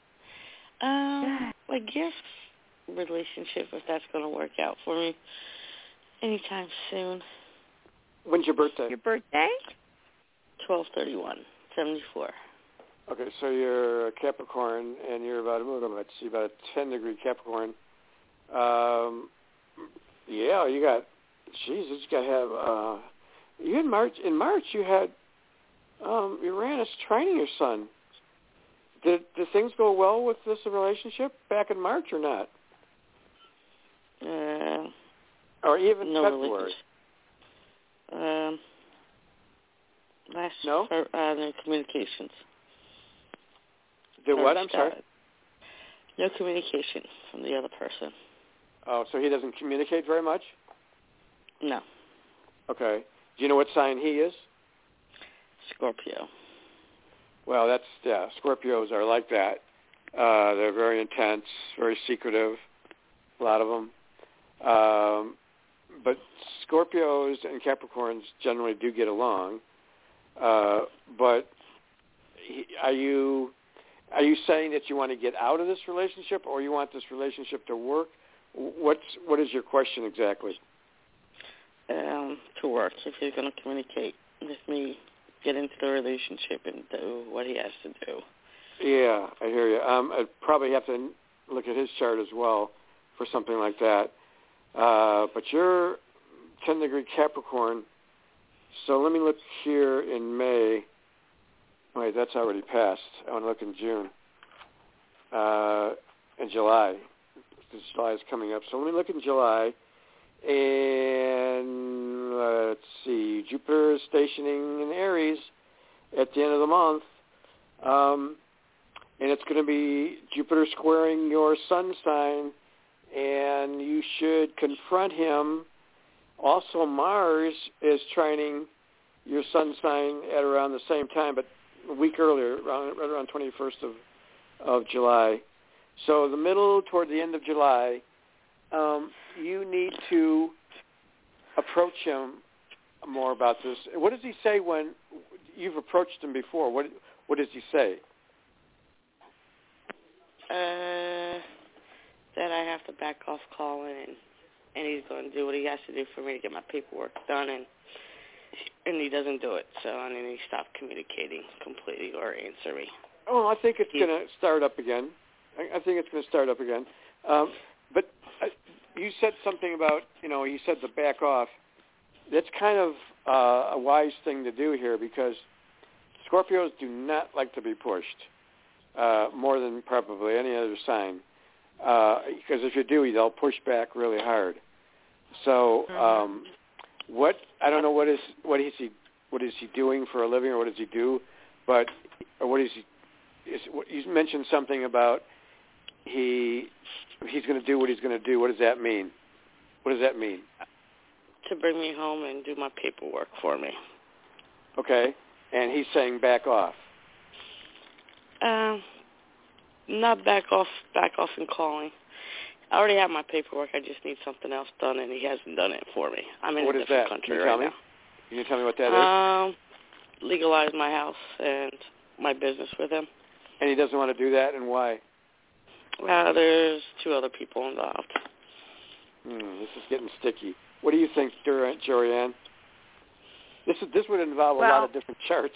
Um, I guess relationship, if that's going to work out for me anytime soon. When's your birthday? Your birthday? twelve thirty-one seventy-four. Okay, so you're a Capricorn, and you're about, let's see, about a ten degree Capricorn. Um, yeah, you got, Jesus, you got to have, uh, you in March, in March you had um, Uranus trining your Sun. Did, did things go well with this relationship back in March or not? Uh, or even no February? Um, last no? For, uh, no communications. Did what? I'm sorry? No communication from the other person. Oh, so he doesn't communicate very much? No. Okay. Do you know what sign he is? Scorpio. Well, that's, yeah, Scorpios are like that. Uh, they're very intense, very secretive, a lot of them. Um, but Scorpios and Capricorns generally do get along. Uh, but he, are you are you saying that you want to get out of this relationship, or you want this relationship to work? What's what is your question exactly? um, to work if he's going to communicate with me, get into the relationship, and do what he has to do. Yeah, I hear you. Um, I'd probably have to look at his chart as well for something like that. Uh, but you're ten degree Capricorn, so let me look here in May. Wait, that's already passed. I want to look in June. Uh, in July. Because July is coming up. So let me look in July. And let's see. Jupiter is stationing in Aries at the end of the month. Um, and it's going to be Jupiter squaring your sun sign. And you should confront him. Also, Mars is trining your sun sign at around the same time, but a week earlier, around, right around twenty-first of, of July. So the middle toward the end of July, um, you need to approach him more about this. What does he say when you've approached him before? What what does he say? Uh, that I have to back off calling, and, and he's going to do what he has to do for me to get my paperwork done, and and he doesn't do it. So and then he stopped communicating completely or answer me. Oh, I think it's going to start up again. I, I think it's going to start up again. Um, but uh, you said something about, you know, you said to back off. That's kind of uh, a wise thing to do here because Scorpios do not like to be pushed uh, more than probably any other sign. Uh, because if you do, they'll push back really hard. So um, what, I don't know what is, what is he, what is he doing for a living or what does he do, but, or what is he, is, you mentioned something about he he's going to do what he's going to do. What does that mean? What does that mean? To bring me home and do my paperwork for me. Okay. And he's saying back off. Um, not back off, back off and calling. I already have my paperwork. I just need something else done, and he hasn't done it for me. I'm in what a is different that? country Can you right tell me? now. Can you tell me what that um, is? Legalize my house and my business with him. And he doesn't want to do that, and why? Uh, there's two other people involved. Hmm, this is getting sticky. What do you think, Jorianne? This is this would involve well, a lot of different charts.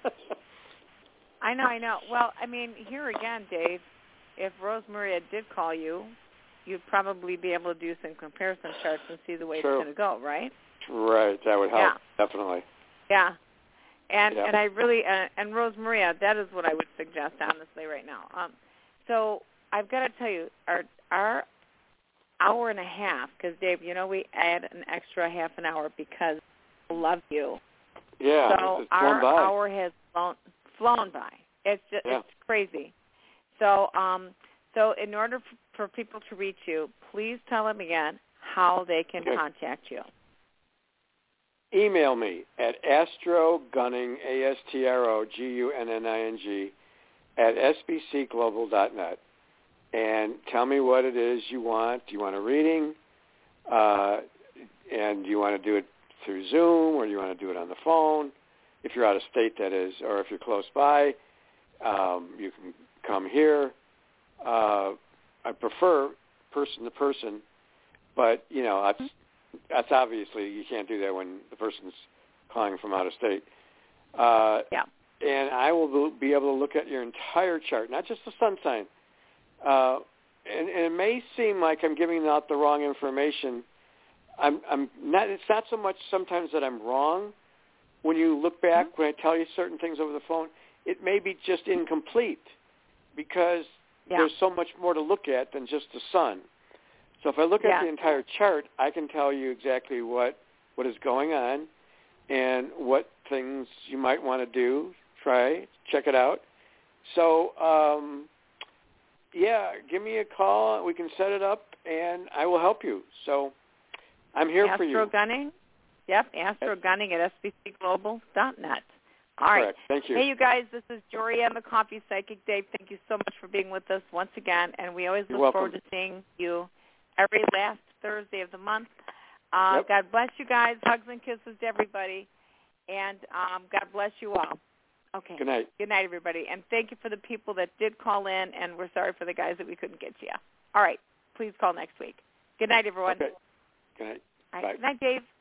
I know, I know. Well, I mean, here again, Dave, if Rose Maria did call you, you'd probably be able to do some comparison charts and see the way True. it's going to go, right? Right, that would help, yeah. definitely. Yeah. And yeah. and I really, uh, and Rose Maria, that is what I would suggest, honestly, right now. Um, so I've got to tell you, our our hour and a half, because, Dave, you know, we add an extra half an hour because we love you. Yeah, so it's our by. hour has flown, flown by. It's just, yeah. it's crazy. So um, so in order f- for people to reach you, please tell them again how they can okay. contact you. Email me at astrogunning, A S T R O G U N N I N G, at s b c global dot net. And tell me what it is you want. Do you want a reading? Uh, and do you want to do it through Zoom, or do you want to do it on the phone? If you're out of state, that is, or if you're close by, um, you can come here. Uh, I prefer person-to-person, but, you know, that's, that's obviously, you can't do that when the person's calling from out of state. Uh, yeah. And I will be able to look at your entire chart, not just the sun sign. Uh, and, and it may seem like I'm giving out the wrong information. I'm, I'm not. It's not so much sometimes that I'm wrong. When you look back, mm-hmm. when I tell you certain things over the phone, it may be just incomplete because yeah. there's so much more to look at than just the sun. So if I look yeah. at the entire chart, I can tell you exactly what, what is going on and what things you might want to do. Try, check it out. So, um, yeah, give me a call. We can set it up, and I will help you. So I'm here Astro for you. Gunning. Yep, astrogunning at s b c global dot net. All Correct. right. Thank you. Hey, you guys, this is Jorianne, the Coffee Psychic. Dave, thank you so much for being with us once again, and we always You're look welcome. forward to seeing you every last Thursday of the month. Uh, yep. God bless you guys. Hugs and kisses to everybody, and um, God bless you all. Okay. Good night. Good night, everybody. And thank you for the people that did call in, and we're sorry for the guys that we couldn't get to you. All right. Please call next week. Good night, everyone. Okay. Good night. All right. Bye. Good night, Dave.